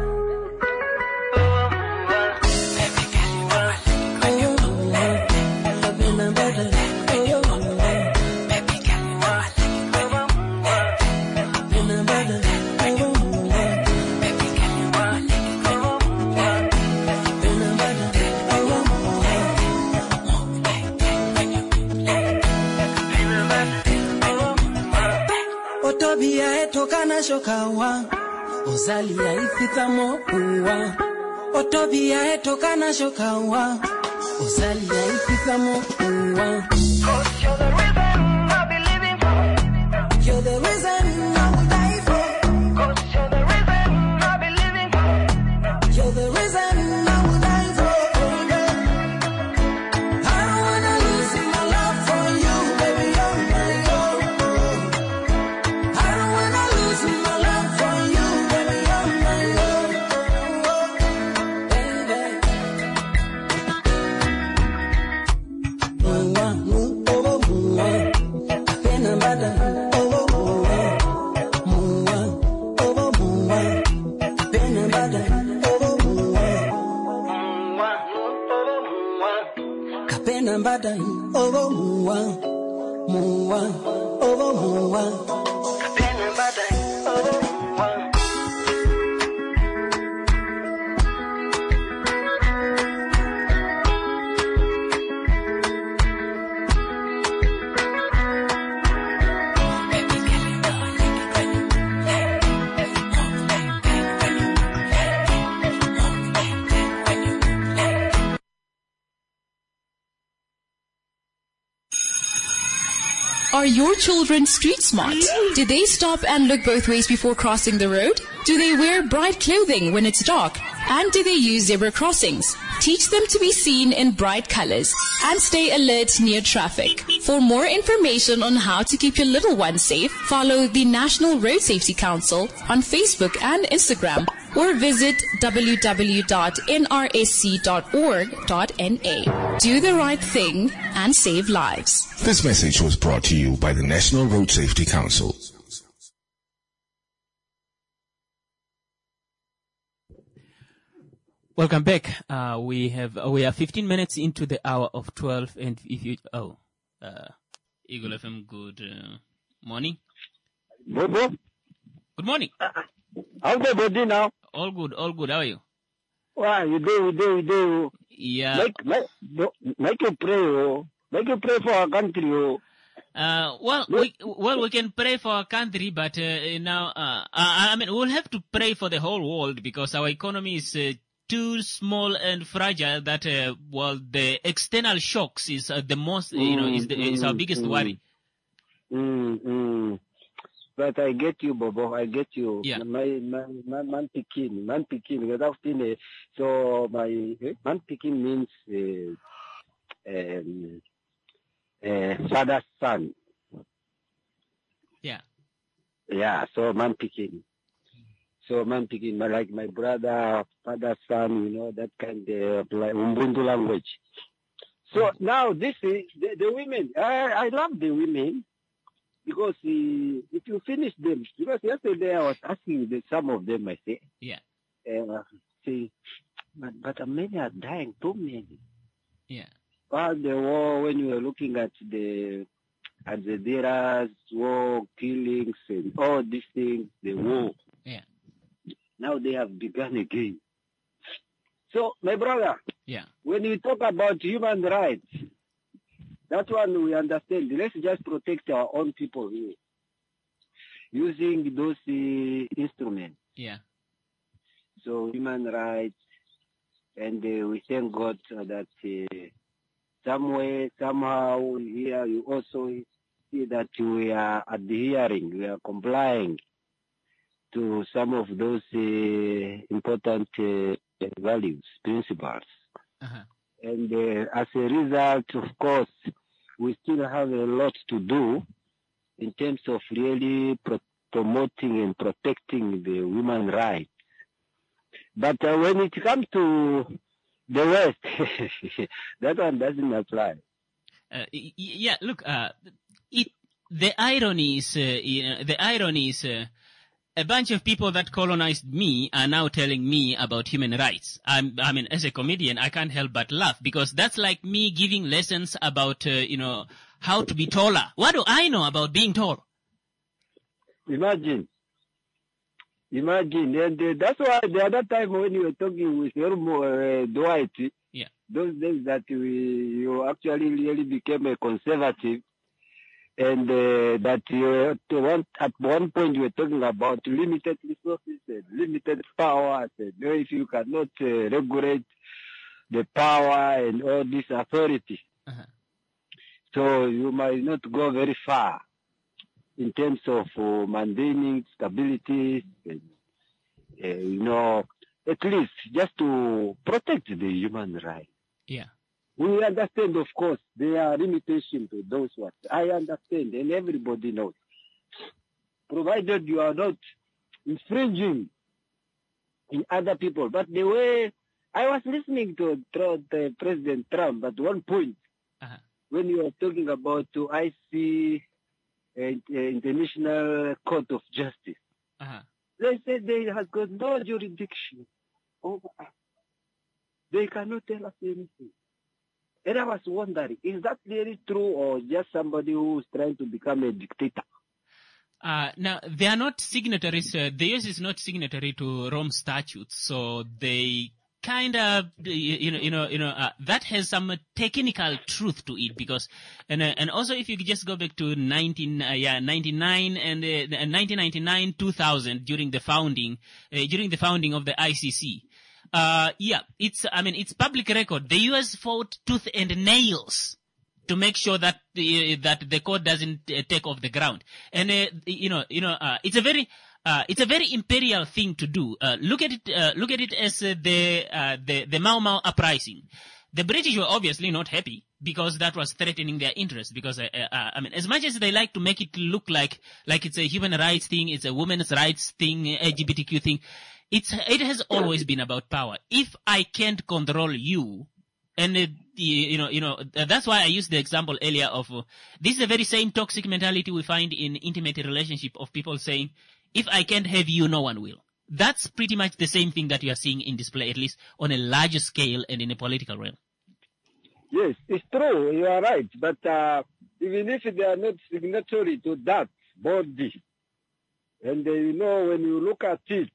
Otobia etokana shokawa, ozalia ifita mokuwa. Otobia etokana shokawa, ozalia ifita mokuwa. Cause you're the reason I'll be living for. You're the reason I will die for. Cause you're the reason I'll be living for. You're the reason I will die for, baby. I don't wanna lose my love for you, baby, you're my oh. I don't wanna lose my love for you, baby, you're my oh. Baby. Pena bada, pena bada, kapena bada, Are your children street smart? Do they stop and look both ways before crossing the road? Do they wear bright clothing when it's dark? And do they use zebra crossings? Teach them to be seen in bright colors and stay alert near traffic. For more information on how to keep your little ones safe, follow the National Road Safety Council on Facebook and Instagram, or visit www.nrsc.org.na. Do the right thing and save lives. This message was brought to you by the National Road Safety Council. Welcome back. We are 15 minutes into the hour of 12, and if you Eagle FM, good morning. Good morning. How's the body now? All good. How are you? Well, you do. Yeah. Make you pray, oh. Make you pray for our country, oh. We can pray for our country, but now, we'll have to pray for the whole world because our economy is too small and fragile that, the external shocks is the most, is our biggest worry. But I get you, Bobo. I get you. Yeah. My man Pekin, without in so my man Pekin means father's son. Yeah. Yeah. So man Pekin. Like my brother, father's son, that kind of like Ubuntu language. So now this is the women. I love the women. Because if you finish them, because yesterday I was asking some of them, I say, yeah, but many are dying, too many. Yeah. While the war, when you were looking at the Deras, war, killings, and all these things, the war. Yeah. Now they have begun again. So, my brother, yeah, when you talk about human rights, that one we understand. Let's just protect our own people here using those instruments. Yeah. So human rights, and we thank God that some way, somehow here you also see that we are adhering, we are complying to some of those important values, principles. Uh-huh. And as a result, of course, we still have a lot to do in terms of really promoting and protecting the human rights. But when it comes to the West, that one doesn't apply. Yeah, look, the irony is, a bunch of people that colonized me are now telling me about human rights. As a comedian, I can't help but laugh because that's like me giving lessons about, how to be taller. What do I know about being tall? Imagine. And that's why the other time when you were talking with Dwight, yeah, those days that you actually really became a conservative. And that at one point you were talking about limited resources and limited power. And if you cannot regulate the power and all this authority, uh-huh, so you might not go very far in terms of maintaining stability and, at least just to protect the human rights. Yeah. We understand, of course, there are limitations to those words. I understand, and everybody knows. Provided you are not infringing in other people. But the way I was listening to President Trump at one point, uh-huh, when you were talking about to IC, International Court of Justice, uh-huh, they said they have got no jurisdiction over us. They cannot tell us anything. And I was wondering, is that really true or just somebody who is trying to become a dictator? Now, they are not signatories. The US is not signatory to Rome statutes, so they kind of, that has some technical truth to it because, and also if you just go back to 1999 2000 during the founding of the ICC. It's public record. The US fought tooth and nails to make sure that the court doesn't take off the ground. And, it's a very, it's a very imperial thing to do. Look at it as the Mau Mau uprising. The British were obviously not happy because that was threatening their interest. Because I mean, as much as they like to make it look like it's a human rights thing, it's a women's rights thing, LGBTQ thing, it has always been about power. If I can't control you, and that's why I used the example earlier of this is the very same toxic mentality we find in intimate relationship of people saying, if I can't have you, no one will. That's pretty much the same thing that you are seeing in display, at least on a larger scale and in a political realm. Yes, it's true. You are right. But even if they are not signatory to that body, and when you look at it,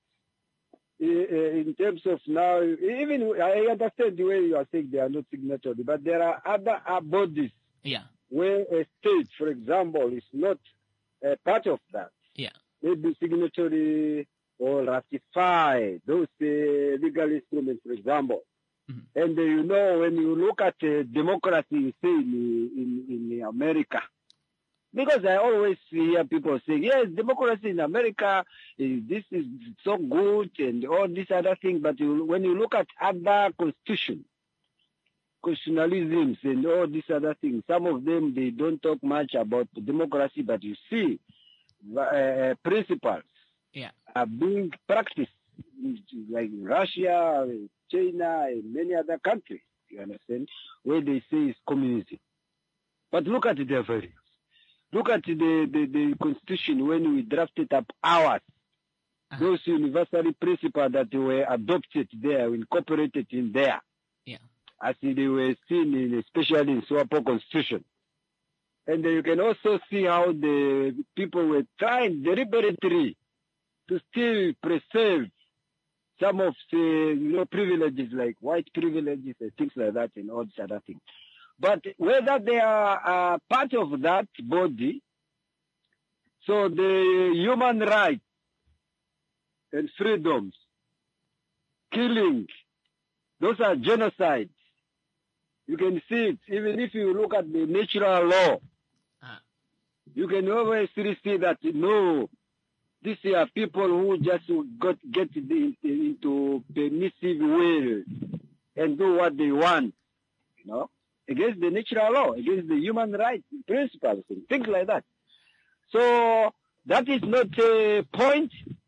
in terms of now, even I understand the way you are saying they are not signatory, but there are other bodies where a state, for example, is not part of that. Yeah. Maybe signatory or ratify those legal instruments, for example. Mm-hmm. And when you look at democracy, say in America, because I always hear people saying, yes, democracy in America, this is so good and all these other things. But when you look at other constitutionalisms and all these other things, some of them, they don't talk much about democracy, but you see principles are being practiced, like Russia, China, and many other countries, you understand, where they say it's communism. But look at their values. Look at the Constitution when we drafted up ours. Those universal principles that were adopted there, incorporated in there. Yeah. As they were seen, especially in SWAPO Constitution. And you can also see how the people were trying deliberately to still preserve some of the privileges, like white privileges and things like that and all these other things. But whether they are part of that body, so the human rights and freedoms, killing, those are genocides. You can see it, even if you look at the natural law. You can always see that, no, these are people who just get into permissive will and do what they want, against the natural law, against the human rights principles, and things like that. So that is not a point.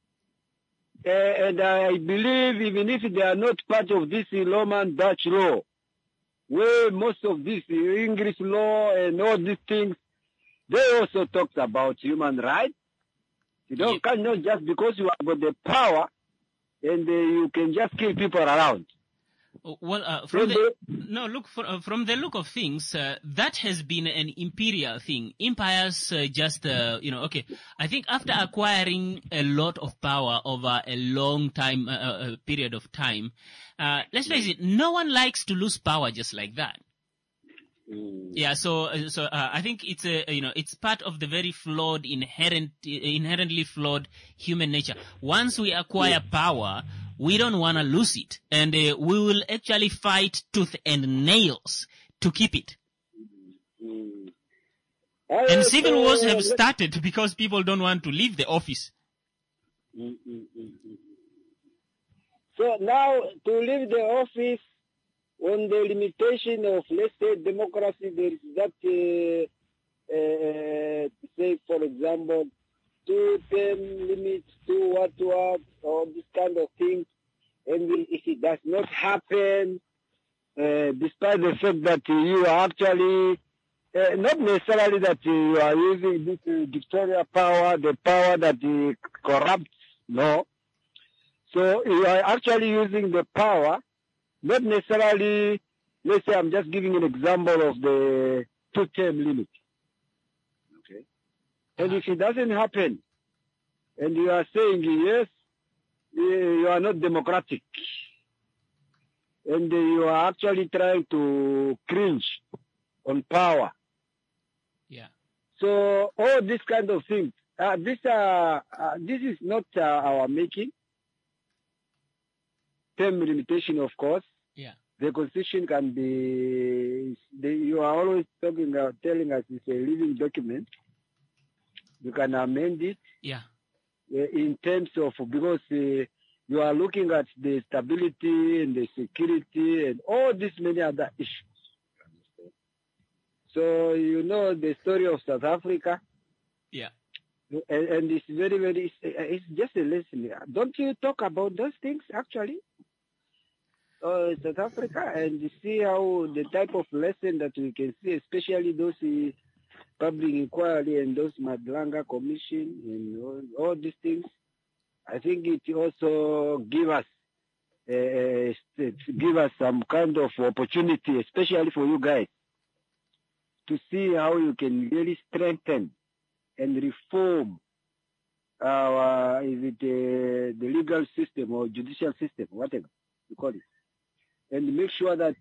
And I believe even if they are not part of this Roman Dutch law, where most of this English law and all these things, they also talked about human rights. You cannot just because you have got the power and you can just kill people around. Well, from the look of things, that has been an imperial thing. Empires I think after acquiring a lot of power over a long time, period of time, let's face it, no one likes to lose power just like that. Yeah, so I think it's part of the very flawed, inherently flawed human nature. Once we acquire power, we don't want to lose it, and we will actually fight tooth and nails to keep it. And civil wars have started because people don't want to leave the office. So now, to leave the office, on the limitation of, let's say, democracy, there is that, say, for example, 2-term limits, to what, or this kind of thing. And if it does not happen, despite the fact that you are actually, not necessarily that you are using this dictatorial power, the power that corrupts, no. So you are actually using the power, not necessarily, let's say I'm just giving an example of the 2-term limit. Okay. And if it doesn't happen, and you are saying, yes, you are not democratic, and you are actually trying to cringe on power. Yeah. So all these kind of things, this is not our making. Term limitation, of course. Yeah. The Constitution can be, you are always telling us it's a living document. You can amend it. Yeah. in terms of, because you are looking at the stability and the security and all these many other issues. So, you know the story of South Africa. Yeah. And it's very, very, it's just a lesson. Don't you talk about those things, actually? South Africa, and you see how the type of lesson that we can see, especially those public inquiry and those Madlanga Commission and all these things. I think it also give us some kind of opportunity, especially for you guys, to see how you can really strengthen and reform our, the legal system or judicial system, whatever you call it, and make sure that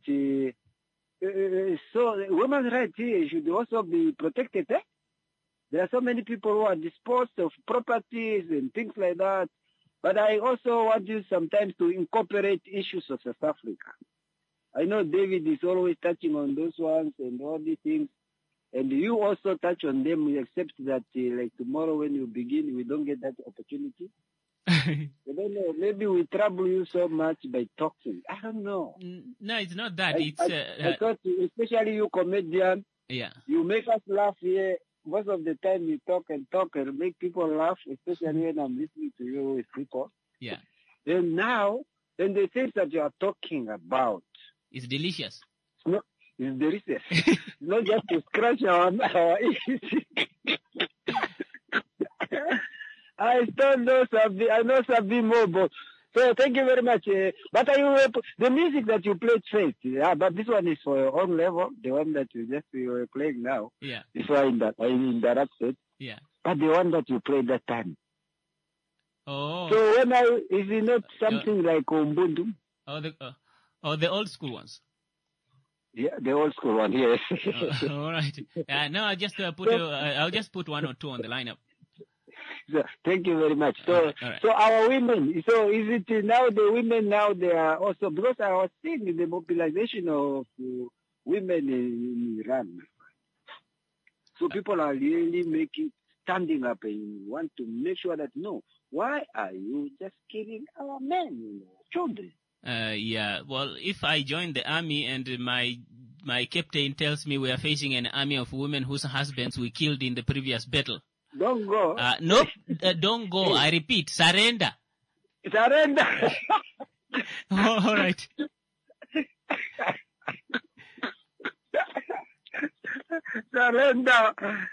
so women's rights here should also be protected. There are so many people who are disposed of properties and things like that. But I also want you sometimes to incorporate issues of South Africa. I know David is always touching on those ones and all these things. And you also touch on them, except that like tomorrow when you begin, we don't get that opportunity. I don't know. Maybe we trouble you so much by talking. I don't know. No, it's not that. I thought, especially you comedian, yeah, you make us laugh here. Most of the time you talk and make people laugh, especially when I'm listening to you with people. Yeah. Then the things that you are talking about. It's delicious. It's delicious. It's not just to scratch our issues. I know something more, but so thank you very much. But the music that you played first, but this one is for your own level. The one that you were playing now, yeah, is why I interrupted. Yeah, but the one that you played that time. Oh. So is it not something like Umbundu? Oh, the old school ones. Yeah, the old school one. Yes. All right. No, I'll just put one or two on the lineup. So, thank you very much. So, right. So our women, so is it now the women now they are also, because I was seeing the mobilization of women in Iran. So people are really standing up and want to make sure that, no, why are you just killing our men, children? Yeah, well, if I join the army and my captain tells me we are facing an army of women whose husbands we killed in the previous battle. Don't go. Nope, don't go. I repeat, surrender. Surrender. All right. Surrender.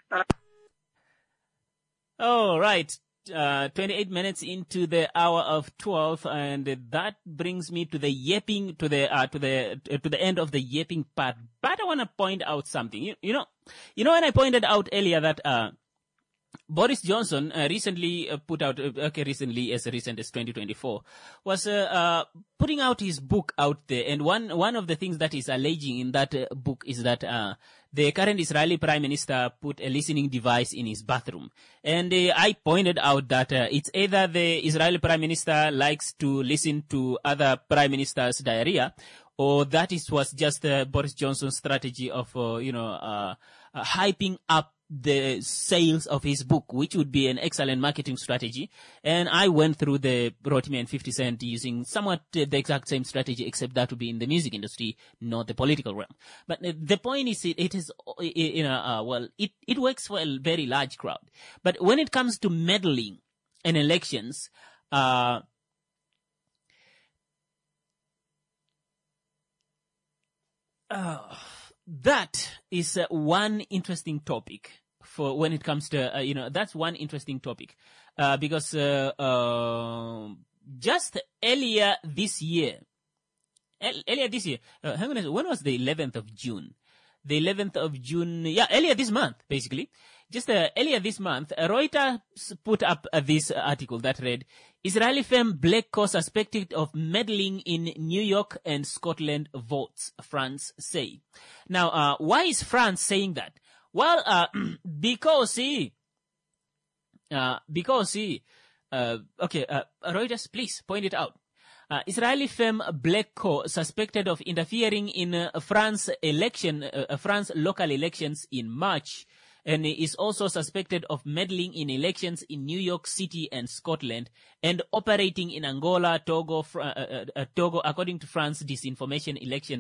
All right. 28 minutes into the hour of 12, and that brings me to the yapping, to the end of the yapping part. But I want to point out something. You know, when I pointed out earlier that, Boris Johnson recently put out, recently as recent as 2024, was putting out his book out there, and one of the things that is alleging in that book is that the current Israeli Prime Minister put a listening device in his bathroom, and I pointed out that it's either the Israeli Prime Minister likes to listen to other Prime Ministers' diarrhea, or that was just Boris Johnson's strategy of hyping up the sales of his book, which would be an excellent marketing strategy. And I went through the Rotimi and 50 Cent using somewhat the exact same strategy, except that would be in the music industry, not the political realm. But the point is, it works for a very large crowd. But when it comes to meddling in elections, that is one interesting topic for when it comes to, that's one interesting topic, because, just earlier this year, hang on, when was the 11th of June? The 11th of June, earlier this month, basically. Just earlier this month, Reuters put up this article that read, Israeli firm Blackco suspected of meddling in New York and Scotland votes, France say. Now, why is France saying that? Well, because Reuters, please point it out. Israeli firm Blackco suspected of interfering in France local elections in March and is also suspected of meddling in elections in New York City and Scotland, and operating in Angola, Togo, Togo, according to France disinformation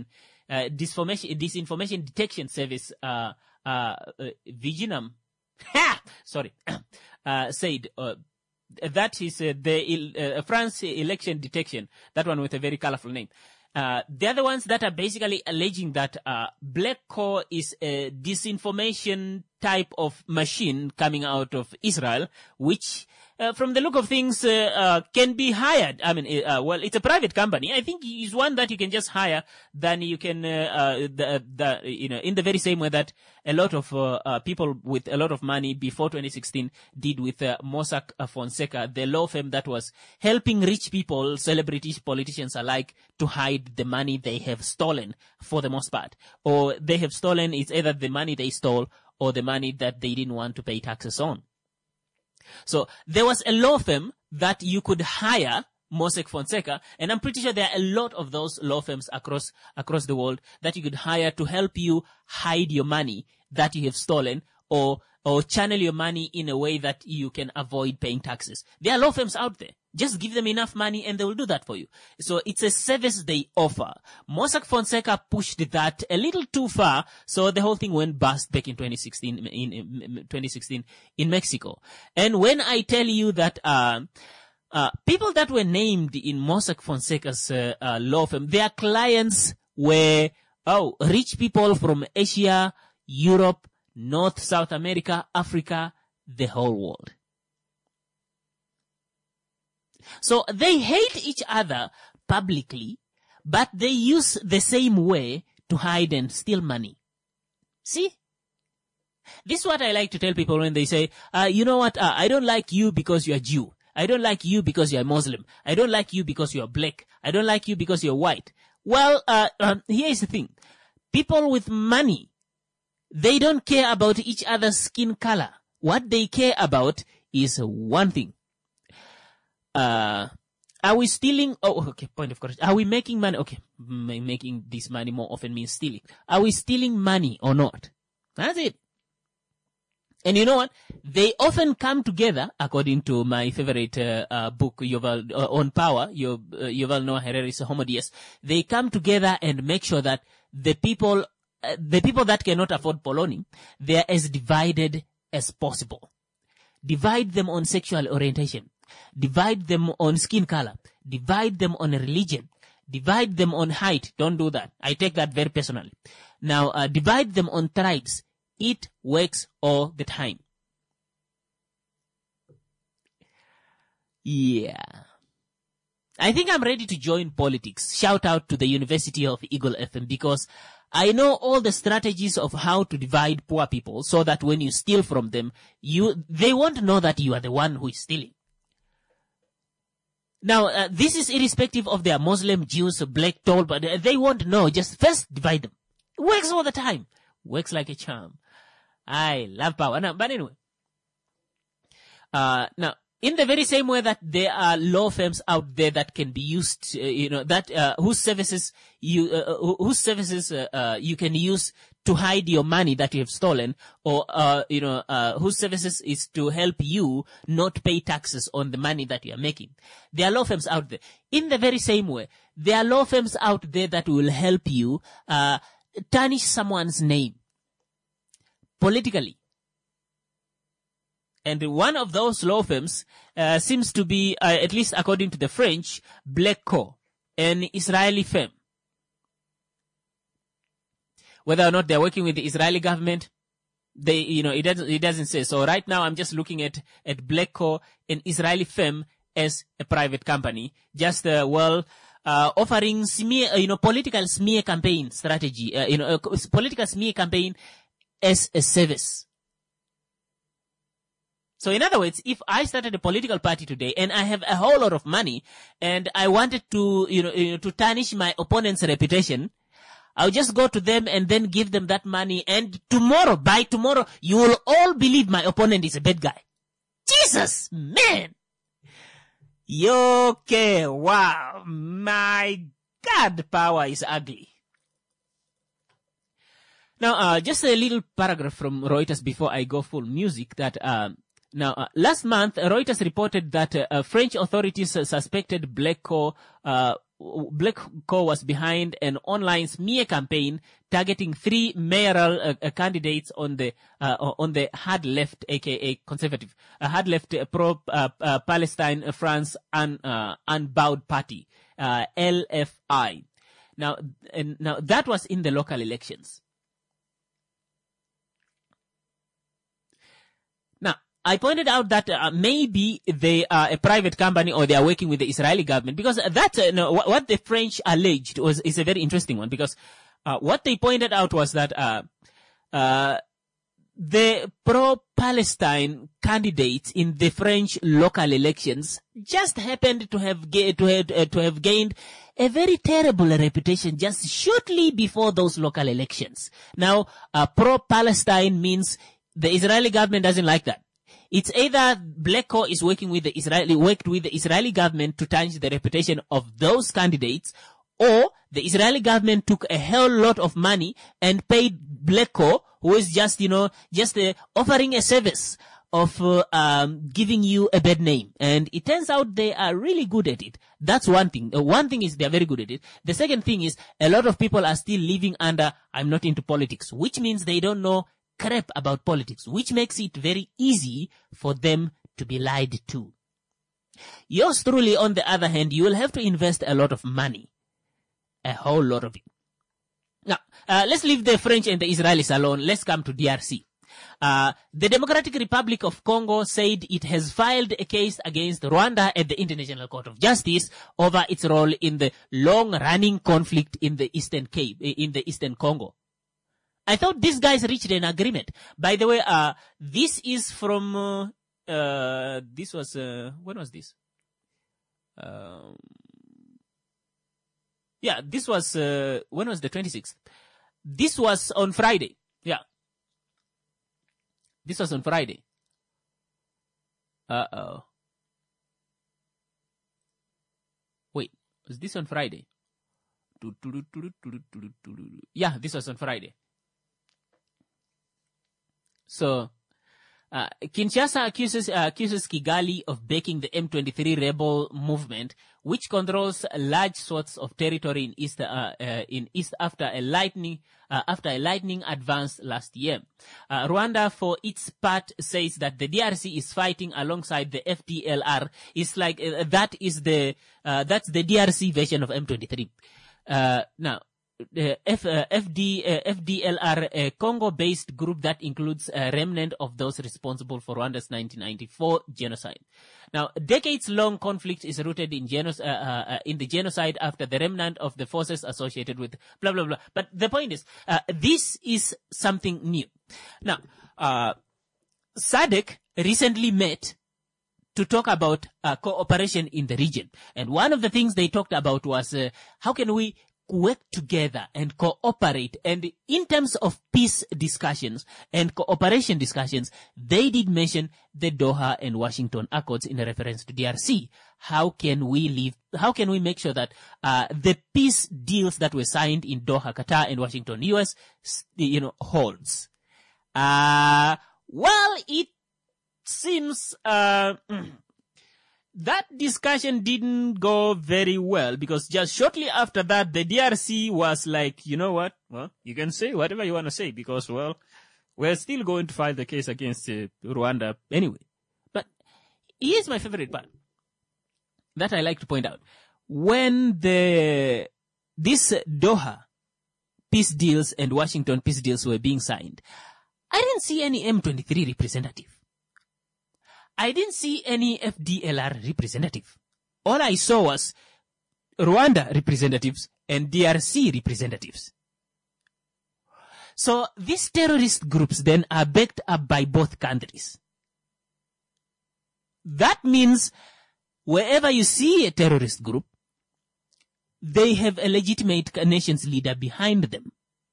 detection service, Viginum, sorry, said. That is the France election detection, that one with a very colorful name. The other ones that are basically alleging that Black Core is a disinformation type of machine coming out of Israel, which from the look of things can be hired. I mean, well, it's a private company. I think it's one that you can just hire than you can, in the very same way that a lot of people with a lot of money before 2016 did with Mossack Fonseca, the law firm that was helping rich people, celebrities, politicians alike, to hide the money they have stolen for the most part. Or they have stolen, it's either the money they stole or the money that they didn't want to pay taxes on. So there was a law firm that you could hire, Mossack Fonseca, and I'm pretty sure there are a lot of those law firms across the world that you could hire to help you hide your money that you have stolen, or channel your money in a way that you can avoid paying taxes. There are law firms out there. Just give them enough money and they will do that for you. So it's a service they offer. Mossack Fonseca pushed that a little too far, so the whole thing went bust back in 2016 in Mexico. And when I tell you that people that were named in Mossack Fonseca's law firm, their clients were rich people from Asia, Europe, North, South America, Africa, the whole world. So they hate each other publicly, but they use the same way to hide and steal money. See? This is what I like to tell people when they say, you know what, I don't like you because you are Jew. I don't like you because you are Muslim. I don't like you because you are black. I don't like you because you're white. Well, here's the thing. People with money, they don't care about each other's skin color. What they care about is one thing. Are we stealing? Oh, okay, point of correction. Are we making money? Okay, making this money more often means stealing. Are we stealing money or not? That's it. And you know what? They often come together, according to my favorite book, Yuval on Power, Yuval Noah Harari's Homo Deus. They come together and make sure that the people that cannot afford polony, they are as divided as possible. Divide them on sexual orientation. Divide them on skin color. Divide them on religion. Divide them on height. Don't do that. I take that very personally. Now, divide them on tribes. It works all the time. Yeah. I think I'm ready to join politics. Shout out to the University of Eagle FM, because I know all the strategies of how to divide poor people so that when you steal from them, they won't know that you are the one who is stealing. Now, this is irrespective of their Muslim, Jews, black, tall, but they won't know. Just first divide them. It works all the time. Works like a charm. I love power. Now, but anyway. Now, in the very same way that there are law firms out there that can be used, whose services you can use to hide your money that you have stolen, or whose services is to help you not pay taxes on the money that you are making. There are law firms out there. In the very same way, there are law firms out there that will help you tarnish someone's name politically. And one of those law firms seems to be, at least according to the French, Black Core, an Israeli firm. Whether or not they're working with the Israeli government, it doesn't say. So right now I'm just looking at Black Core, an Israeli firm, as a private company, just offering smear, political smear campaign strategy, political smear campaign as a service. So in other words, if I started a political party today and I have a whole lot of money and I wanted to, to tarnish my opponent's reputation, I'll just go to them and then give them that money, and by tomorrow, you will all believe my opponent is a bad guy. Jesus, man! Okay, wow, my God, power is ugly. Now, just a little paragraph from Reuters before I go full music that, last month, Reuters reported that French authorities suspected Blackco was behind an online smear campaign targeting 3 mayoral candidates on the hard left, aka conservative, hard left pro-Palestine France Unbowed Party, LFI. Now that was in the local elections. I pointed out that maybe they are a private company or they are working with the Israeli government, because what the French alleged is a very interesting one, because what they pointed out was that the pro-Palestine candidates in the French local elections just happened to have gained a very terrible reputation just shortly before those local elections. Now, pro-Palestine means the Israeli government doesn't like that. It's either Blackco is worked with the Israeli government to tarnish the reputation of those candidates, or the Israeli government took a hell lot of money and paid Blackco, who is just offering a service of giving you a bad name. And it turns out they are really good at it. That's one thing. One thing is they are very good at it. The second thing is a lot of people are still living under "I'm not into politics," which means they don't know crap about politics, which makes it very easy for them to be lied to. Yours truly, on the other hand, you will have to invest a lot of money. A whole lot of it. Now, let's leave the French and the Israelis alone. Let's come to DRC. The Democratic Republic of Congo said it has filed a case against Rwanda at the International Court of Justice over its role in the long-running conflict in the Eastern Congo. I thought these guys reached an agreement. By the way, this is from, this was, when was this? This was, when was the 26th? This was on Friday. Yeah. This was on Friday. Wait, was this on Friday? Yeah, this was on Friday. So, Kinshasa accuses Kigali of backing the M23 rebel movement, which controls large swaths of territory in East after a lightning advance last year. Rwanda, for its part, says that the DRC is fighting alongside the FDLR. It's like that's the DRC version of M23. Now. The FDLR, a Congo-based group that includes a remnant of those responsible for Rwanda's 1994 genocide. Now, decades-long conflict is rooted in the genocide after the remnant of the forces associated with blah, blah, blah. But the point is, this is something new. Now, SADC recently met to talk about cooperation in the region. And one of the things they talked about was how can we work together and cooperate. And in terms of peace discussions and cooperation discussions, they did mention the Doha and Washington Accords in reference to DRC. How can we make sure that the peace deals that were signed in Doha, Qatar, and Washington, US, holds? Well, it seems that discussion didn't go very well, because just shortly after that, the DRC was like, you know what? Well, you can say whatever you want to say, because, well, we're still going to file the case against Rwanda anyway. But here's my favorite part that I like to point out. When this Doha peace deals and Washington peace deals were being signed, I didn't see any M23 representative. I didn't see any FDLR representative. All I saw was Rwanda representatives and DRC representatives. So these terrorist groups then are backed up by both countries. That means wherever you see a terrorist group, they have a legitimate nation's leader behind them.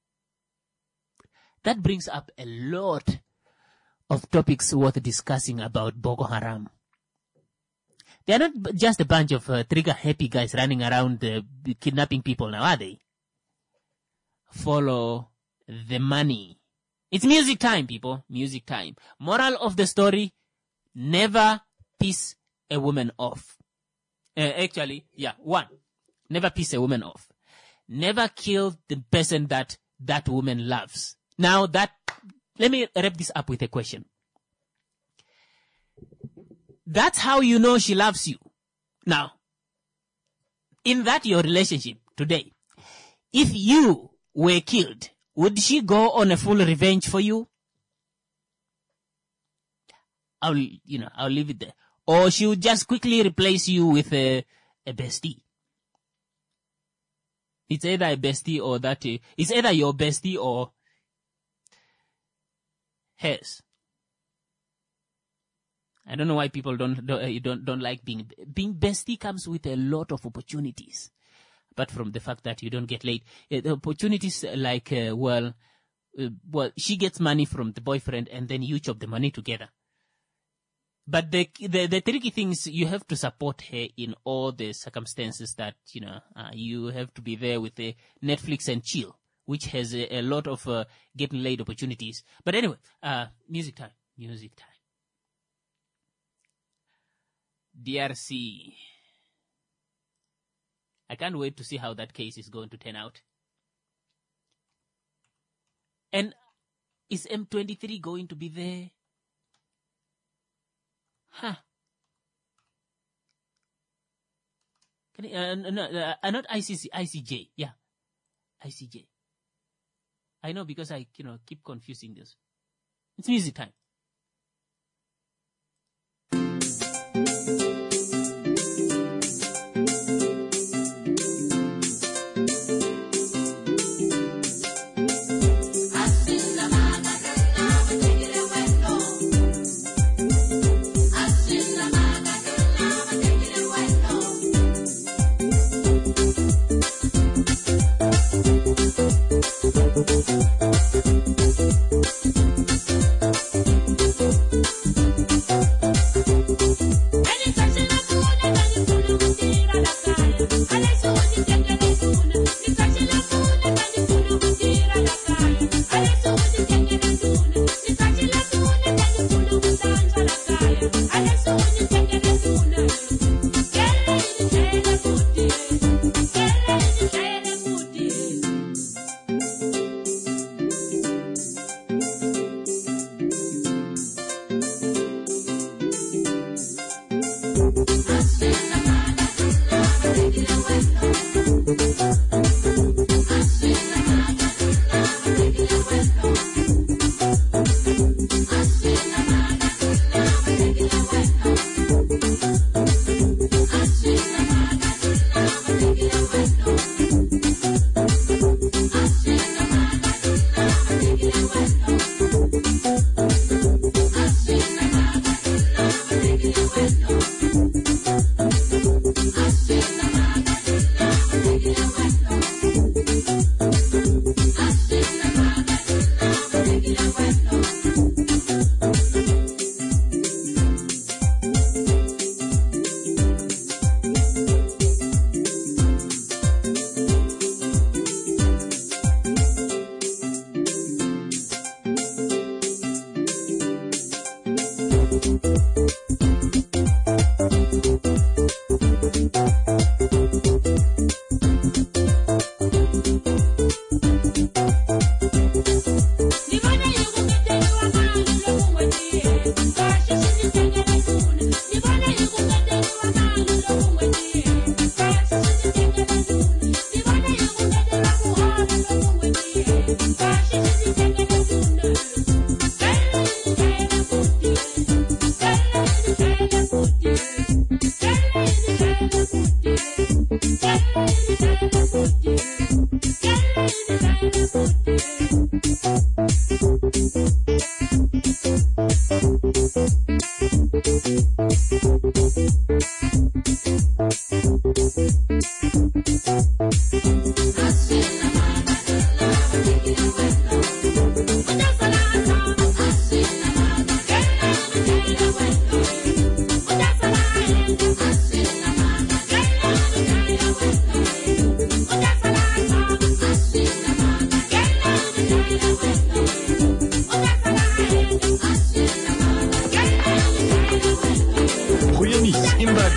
That brings up a lot of topics worth discussing about Boko Haram. They are not just a bunch of trigger-happy guys running around kidnapping people now, are they? Follow the money. It's music time, people. Music time. Moral of the story, never piss a woman off. Never piss a woman off. Never kill the person that woman loves. Now let me wrap this up with a question. That's how you know she loves you. Now, in that your relationship today, if you were killed, would she go on a full revenge for you? I'll leave it there. Or she would just quickly replace you with a bestie. It's either a bestie or it's either your bestie or hers. I don't know why people don't like being bestie. Comes with a lot of opportunities, apart from the fact that you don't get laid. The opportunities like she gets money from the boyfriend and then you chop the money together. But the tricky thing is you have to support her in all the circumstances that you have to be there with the Netflix and chill, which has a lot of getting laid opportunities. But anyway, music time. DRC. I can't wait to see how that case is going to turn out. And is M23 going to be there? Huh. Not ICC, ICJ. Yeah. ICJ. I know because I, keep confusing this. It's music time.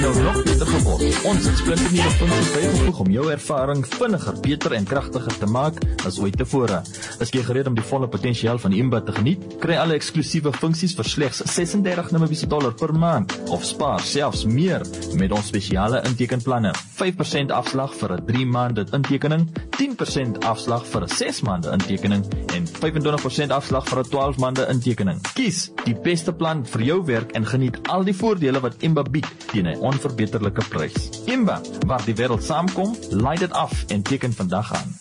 nou nog beter geword. Ons het splinternuwe funksies bygevoeg om jou ervaring vinniger, beter en kragtiger te maak as ooit tevore. Is jy gereed om die volle potensiaal van Imba te geniet? Kry alle eksklusiewe funksies vir slegs $36 per maand of spaar selfs meer met ons spesiale intekenplanne. 5% afslag vir 'n 3 maande intekening, 10% afslag vir 'n 6 maande intekening en 25% afslag vir 'n 12 maande intekening. Kies die beste plan vir jou werk en geniet al die voordele wat Imba bied teen 'n onverbeterlike prys. Imba, waar die wêreld saamkom, laai dit af en teken vandag aan.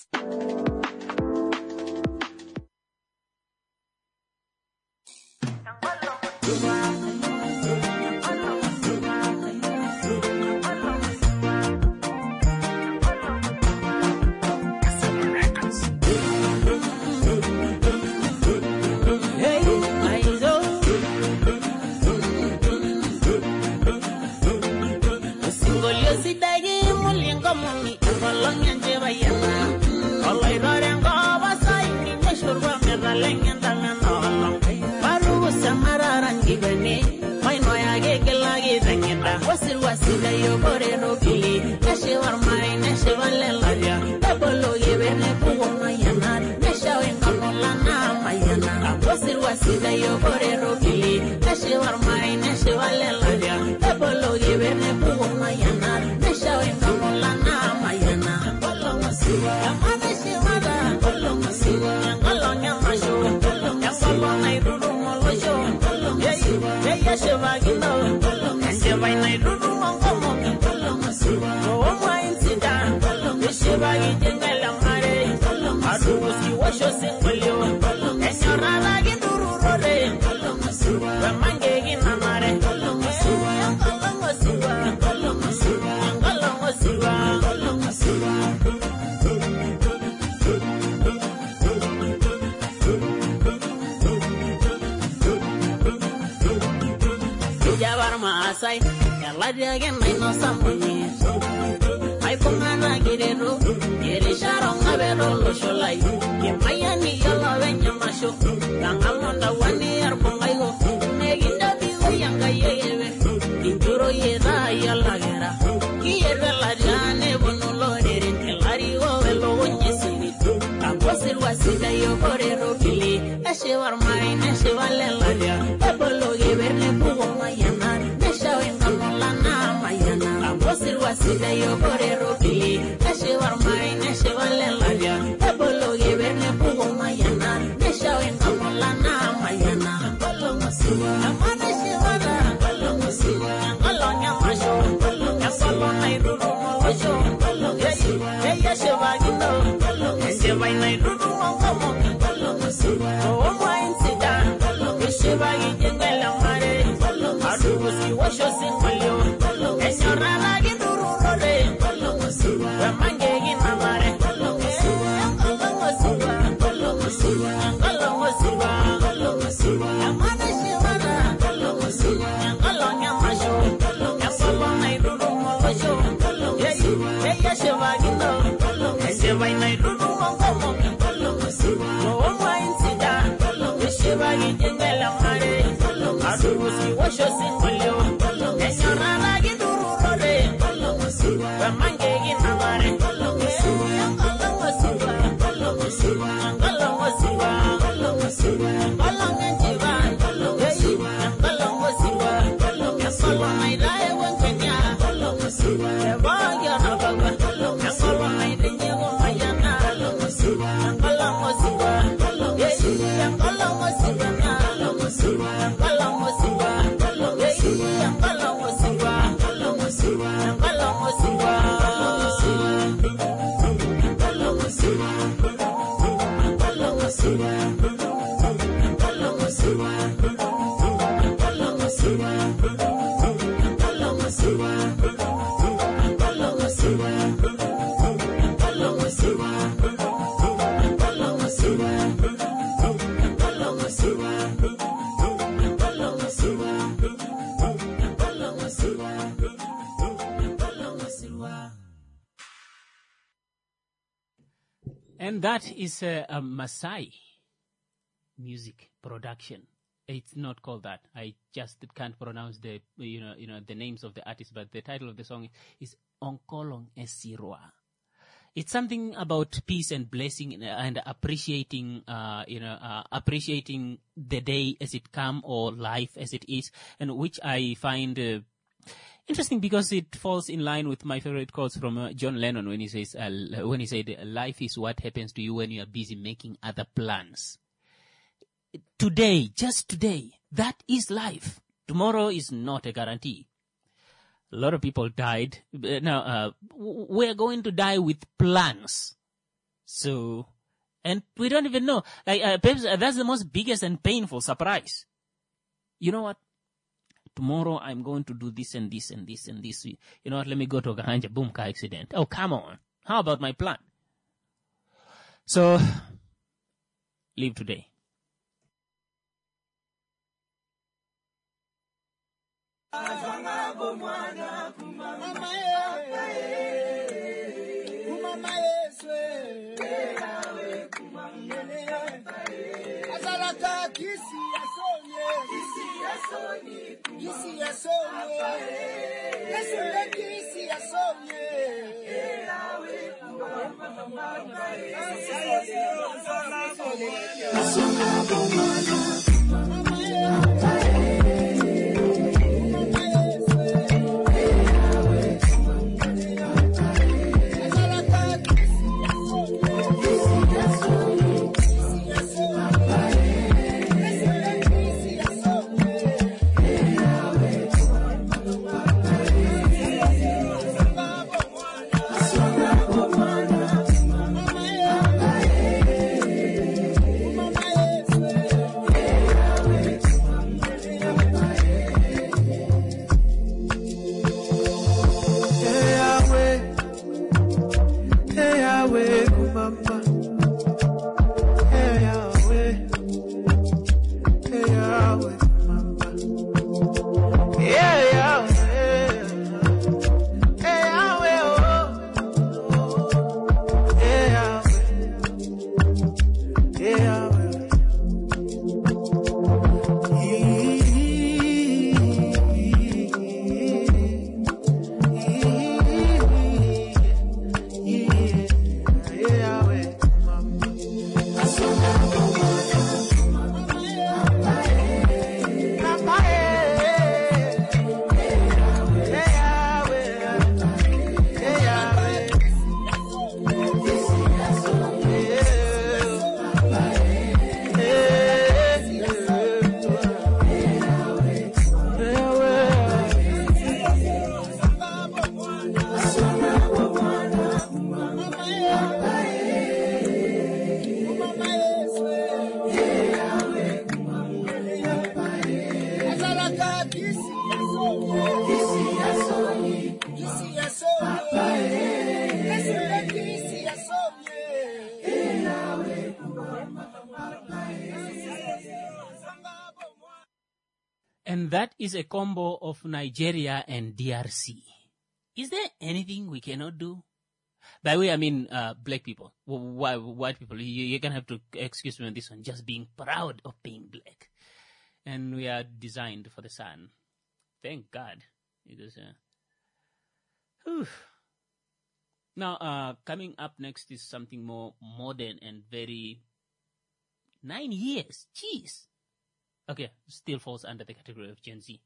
And that is a Maasai music production, It's not called that. I just can't pronounce the the names of the artists, but the title of the song is Onkolong Esirwa. It's something about peace and blessing and appreciating, appreciating the day as it come or life as it is, and which I find interesting because it falls in line with my favorite quotes from John Lennon when he says, when he said, "Life is what happens to you when you are busy making other plans." Today, just today, that is life. Tomorrow is not a guarantee. A lot of people died. Now, we're going to die with plans. So, and we don't even know. Perhaps that's the most biggest and painful surprise. You know what? Tomorrow I'm going to do this and this and this and this. You know what? Let me go to a Garanja boom car accident. Oh, come on. How about my plan? So, live today. And that is a combo of Nigeria and DRC. Is there anything we cannot do? By the way, I mean black people, white people. You're going to have to excuse me on this one, just being proud of being black. And we are designed for the sun. Thank God. Because, Now, coming up next is something more modern and very... 9 years. Jeez. Okay, still falls under the category of Gen Z.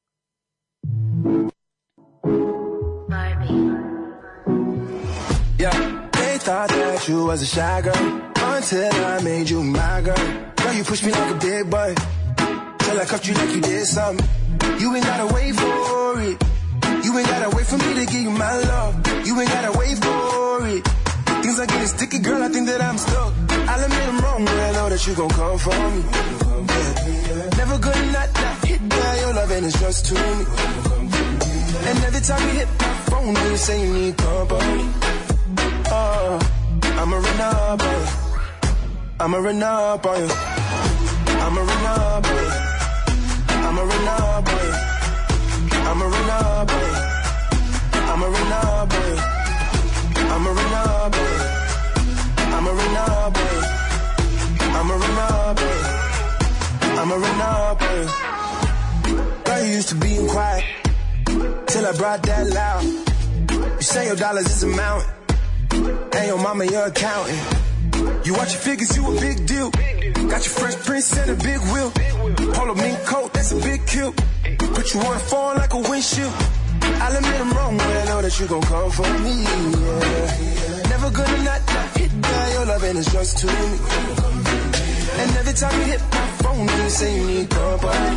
Yeah, they thought that you was a shy girl until I made you my girl. Girl, you pushed me like a big boy till I cuffed you like you did something. You ain't gotta wait for it. You ain't gotta wait for me to give you my love. You ain't gotta wait for it. Things are getting sticky, girl, I think that I'm stuck. I'll admit I'm wrong, but I know that you gon' come for me. Yeah. Never gonna not hit by your love and it's just to me. And every time you hit my phone, you say you need company. Oh, I'ma run up on you. I'ma run up on you. I'ma run up on you. I'ma run up on you. I'ma run up on you. I'ma run up on you. I'ma run up on you. I'ma run up on you. I'ma run up on you. I'ma run up. up on you. Girl, you used to being quiet till I brought that loud. You say your dollars is a mountain, and your mama your accountant. You watch your figures, you a big deal. Got your Fresh Prince and a big wheel. Polo mink coat, that's a big kill. Put you on a phone like a windshield. I'll admit I'm wrong, but I know that you gon' come for me, yeah. Never gonna not hit that, your loving is just to me. And every time you hit my phone, you say you need company.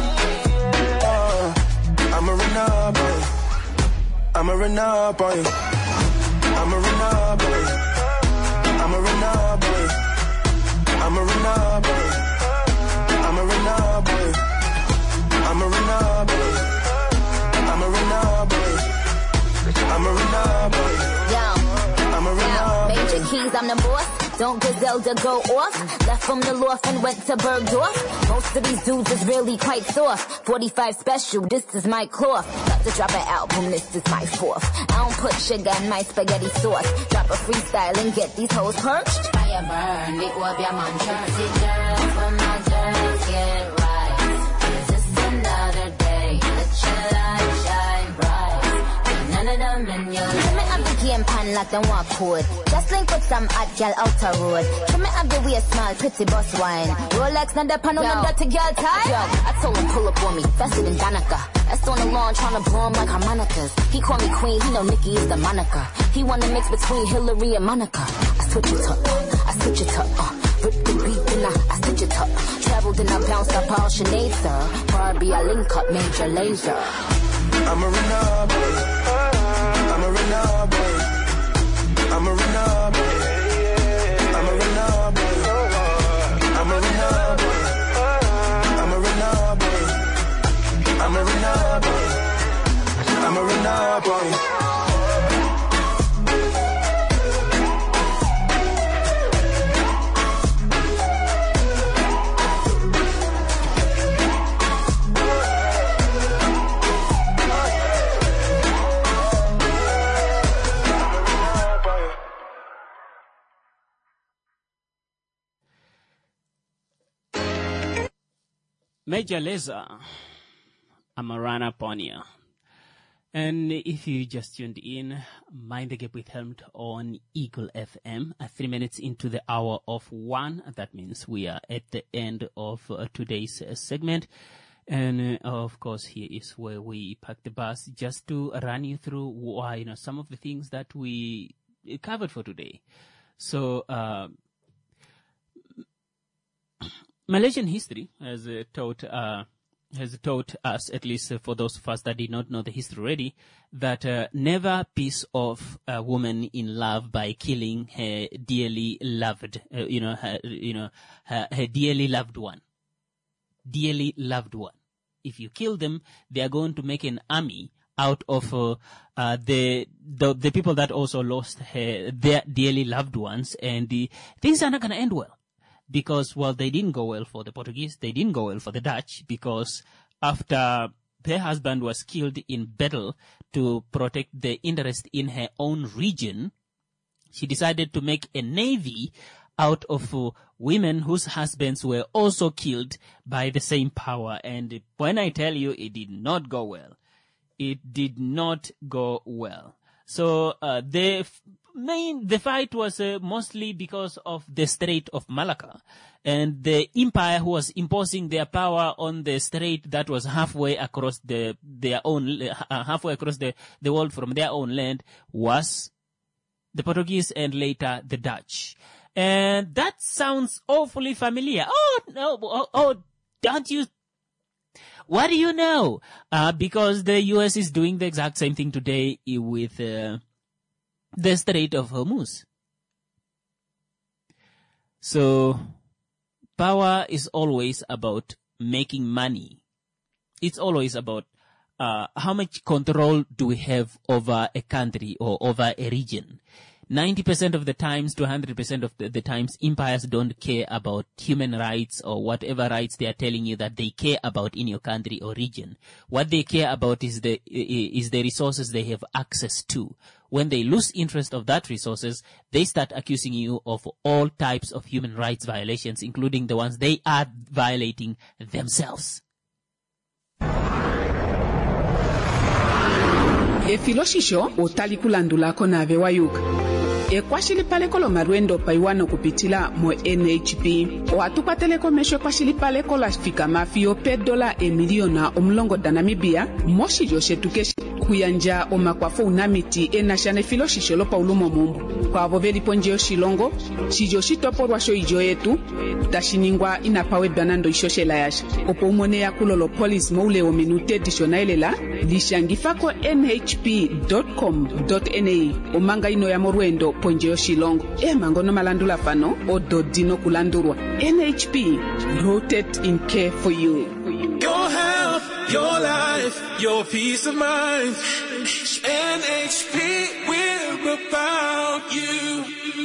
I'ma run up on you. I'ma run up on you. I'ma run up on you. I'ma run up on you. I'ma run up on you. I'ma run up on you. I'ma run up on you. I'ma run up on you. I'ma run up on you. I'ma run up. Major keys, I'm the boss. Don't Griselda go off. Left from the loft and went to Bergdorf. Most of these dudes is really quite soft. 45 special, this is my cloth. About to drop an album, this is my fourth. I don't put sugar in my spaghetti sauce. Drop a freestyle and get these hoes perched. Fire burn, big up your man. Jersey girls, when my girls get right. It's just another day. Let your light shine bright. None of them in your life. Game pan like them walk code. Just link with some hot girl outer road. Tell me have the waist small, pretty boss wine. Rolex, not the pan on them dirty girl tie. Yo, I told him pull up on me, faster than Danica. That's on the lawn trying to blow him like harmonicas. He call me queen, he know Nikki is the moniker. He wanna mix between Hillary and Monica. I switch it up, I switch it up. Rip the beat and I switch it up. Traveled and I bounced up all Sinead, sir. Barbie, I link up Major Lazer. I'ma run up, I'ma run up, I'ma run up, I'ma run up, I'ma run up, I'ma run up, I'ma run up, I'ma run up on you. Major Lazer, I'ma run up on you. And if you just tuned in, Mind the Gap with Helmut on Eagle FM, 3 minutes into the hour of 1. That means we are at the end of today's segment. And of course, here is where we park the bus just to run you through why, some of the things that we covered for today. So, Malaysian history has taught us, at least for those of us that did not know the history already, that never piss off a woman in love by killing her dearly loved, her dearly loved one. Dearly loved one. If you kill them, they are going to make an army out of the people that also lost their dearly loved ones, and things are not going to end well. Because, they didn't go well for the Portuguese, they didn't go well for the Dutch, because after her husband was killed in battle to protect the interest in her own region, she decided to make a navy out of women whose husbands were also killed by the same power. And when I tell you, it did not go well. It did not go well. So, the fight was mostly because of the Strait of Malacca, and the empire who was imposing their power on the strait that was halfway across the world from their own land was the Portuguese and later the Dutch. And that sounds awfully familiar. Oh no! Don't you? What do you know? Because the US is doing the exact same thing today with the Strait of Hormuz. So, power is always about making money. It's always about how much control do we have over a country or over a region. 90% of the times to 100% of the times, empires don't care about human rights or whatever rights they are telling you that they care about in your country or region. What they care about is the resources they have access to. When they lose interest of that resources, they start accusing you of all types of human rights violations, including the ones they are violating themselves. efiloshisho utali kulandulako nave wayuka ekwashilipaleko lomarwendo paiwano kupitila mo NHP oatukwateleko mesho ekwashilipaleko lafika mafio $1 emiliona omulongo da Namibia moshilyo shetu kuyanja omakwafo unamiti enashana efiloshisho lopaulumo mumbu kwavo velipo nje yoshilongo shilyo shitopolwa sho ijo yetu tashiningwa inapawe banando ishoshela yasha opo umone yakulo lo police moule o minute editionaelela lishangifako nhp.com.na omanga ino ya morwendo ponje yoshilongo emangono malandula fano ododino kulandurwa NHP rooted in care for you. Your health, your life, your peace of mind. NHP, we're about you.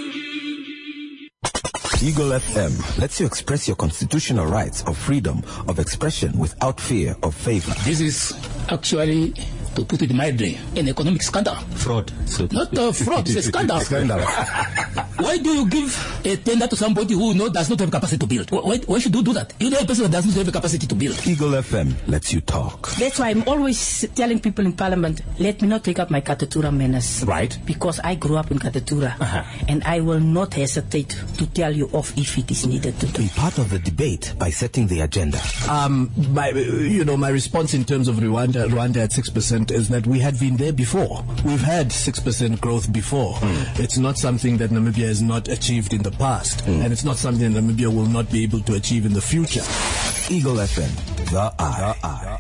Eagle FM lets you express your constitutional rights of freedom of expression without fear of favor. This is actually, to put it mildly, an economic scandal. Fraud. Not fraud, it's a scandal. Why do you give a tender to somebody who does not have capacity to build? Why should you do that? You know a person that does not have the capacity to build. Eagle FM lets you talk. That's why I'm always telling people in Parliament, let me not take up my Katatura menace. Right. Because I grew up in Katatura. And I will not hesitate to tell you off if it is needed to do. Be part of the debate by setting the agenda. My response in terms of Rwanda at 6% is that we had been there before. We've had 6% growth before. It's not something that Namibia has not achieved in the past, and it's not something that Namibia will not be able to achieve in the future. Eagle FM, the eye.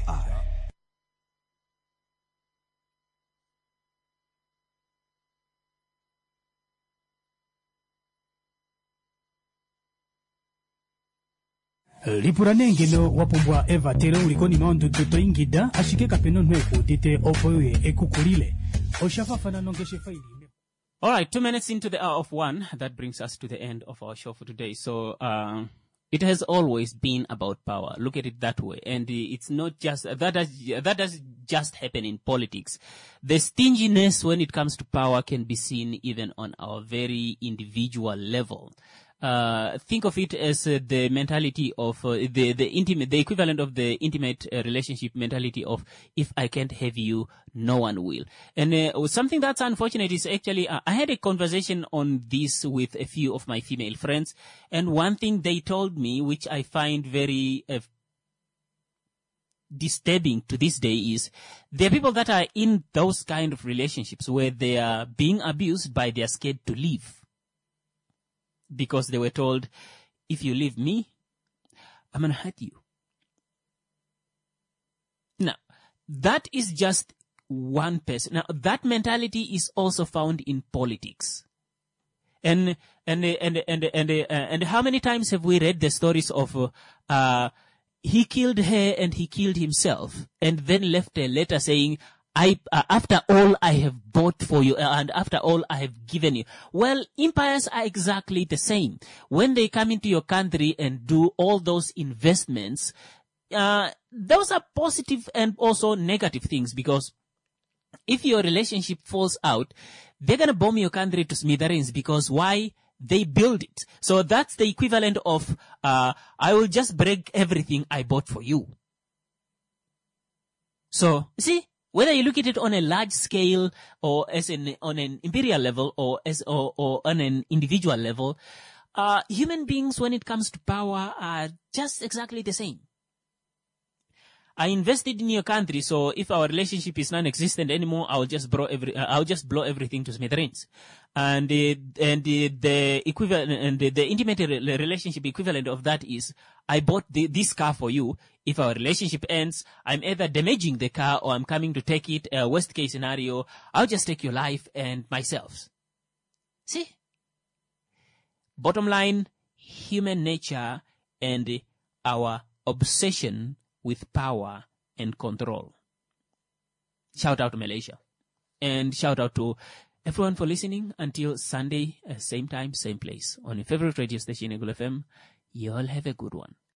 lipuranengelo wapumbwa eva tere ulikoni maondudu toingida ashike kapeno nweko dite opoye ekukulile oshafafana nongeshe faili. All right, 2 minutes into the hour of 1. That brings us to the end of our show for today. So, it has always been about power. Look at it that way. And it's not just, that does just happen in politics. The stinginess when it comes to power can be seen even on our very individual level. Think of it as the mentality of the equivalent of the intimate relationship mentality of if I can't have you, no one will. And something that's unfortunate is actually I had a conversation on this with a few of my female friends, and one thing they told me, which I find very disturbing to this day, is there are people that are in those kind of relationships where they are being abused by they are scared to leave. Because they were told, if you leave me, I'm going to hurt you. Now, that is just one person. Now, that mentality is also found in politics. And how many times have we read the stories of, he killed her and he killed himself and then left a letter saying, after all I have bought for you and after all I have given you. Well, empires are exactly the same. When they come into your country and do all those investments, those are positive and also negative things, because if your relationship falls out, they're going to bomb your country to smithereens, because why? They build it. So that's the equivalent of, I will just break everything I bought for you. So, see? Whether you look at it on a large scale or on an imperial level or on an individual level, human beings when it comes to power are just exactly the same. I invested in your country, so if our relationship is non-existent anymore, I'll just blow everything to smithereens. And the equivalent, and the intimate relationship equivalent of that is, I bought this car for you. If our relationship ends, I'm either damaging the car or I'm coming to take it. Worst case scenario, I'll just take your life and myself. See? Bottom line, human nature and our obsession with power and control. Shout out to Malaysia. And shout out to everyone for listening. Until Sunday, same time, same place. On your favorite radio station, Eagle FM. You all have a good one.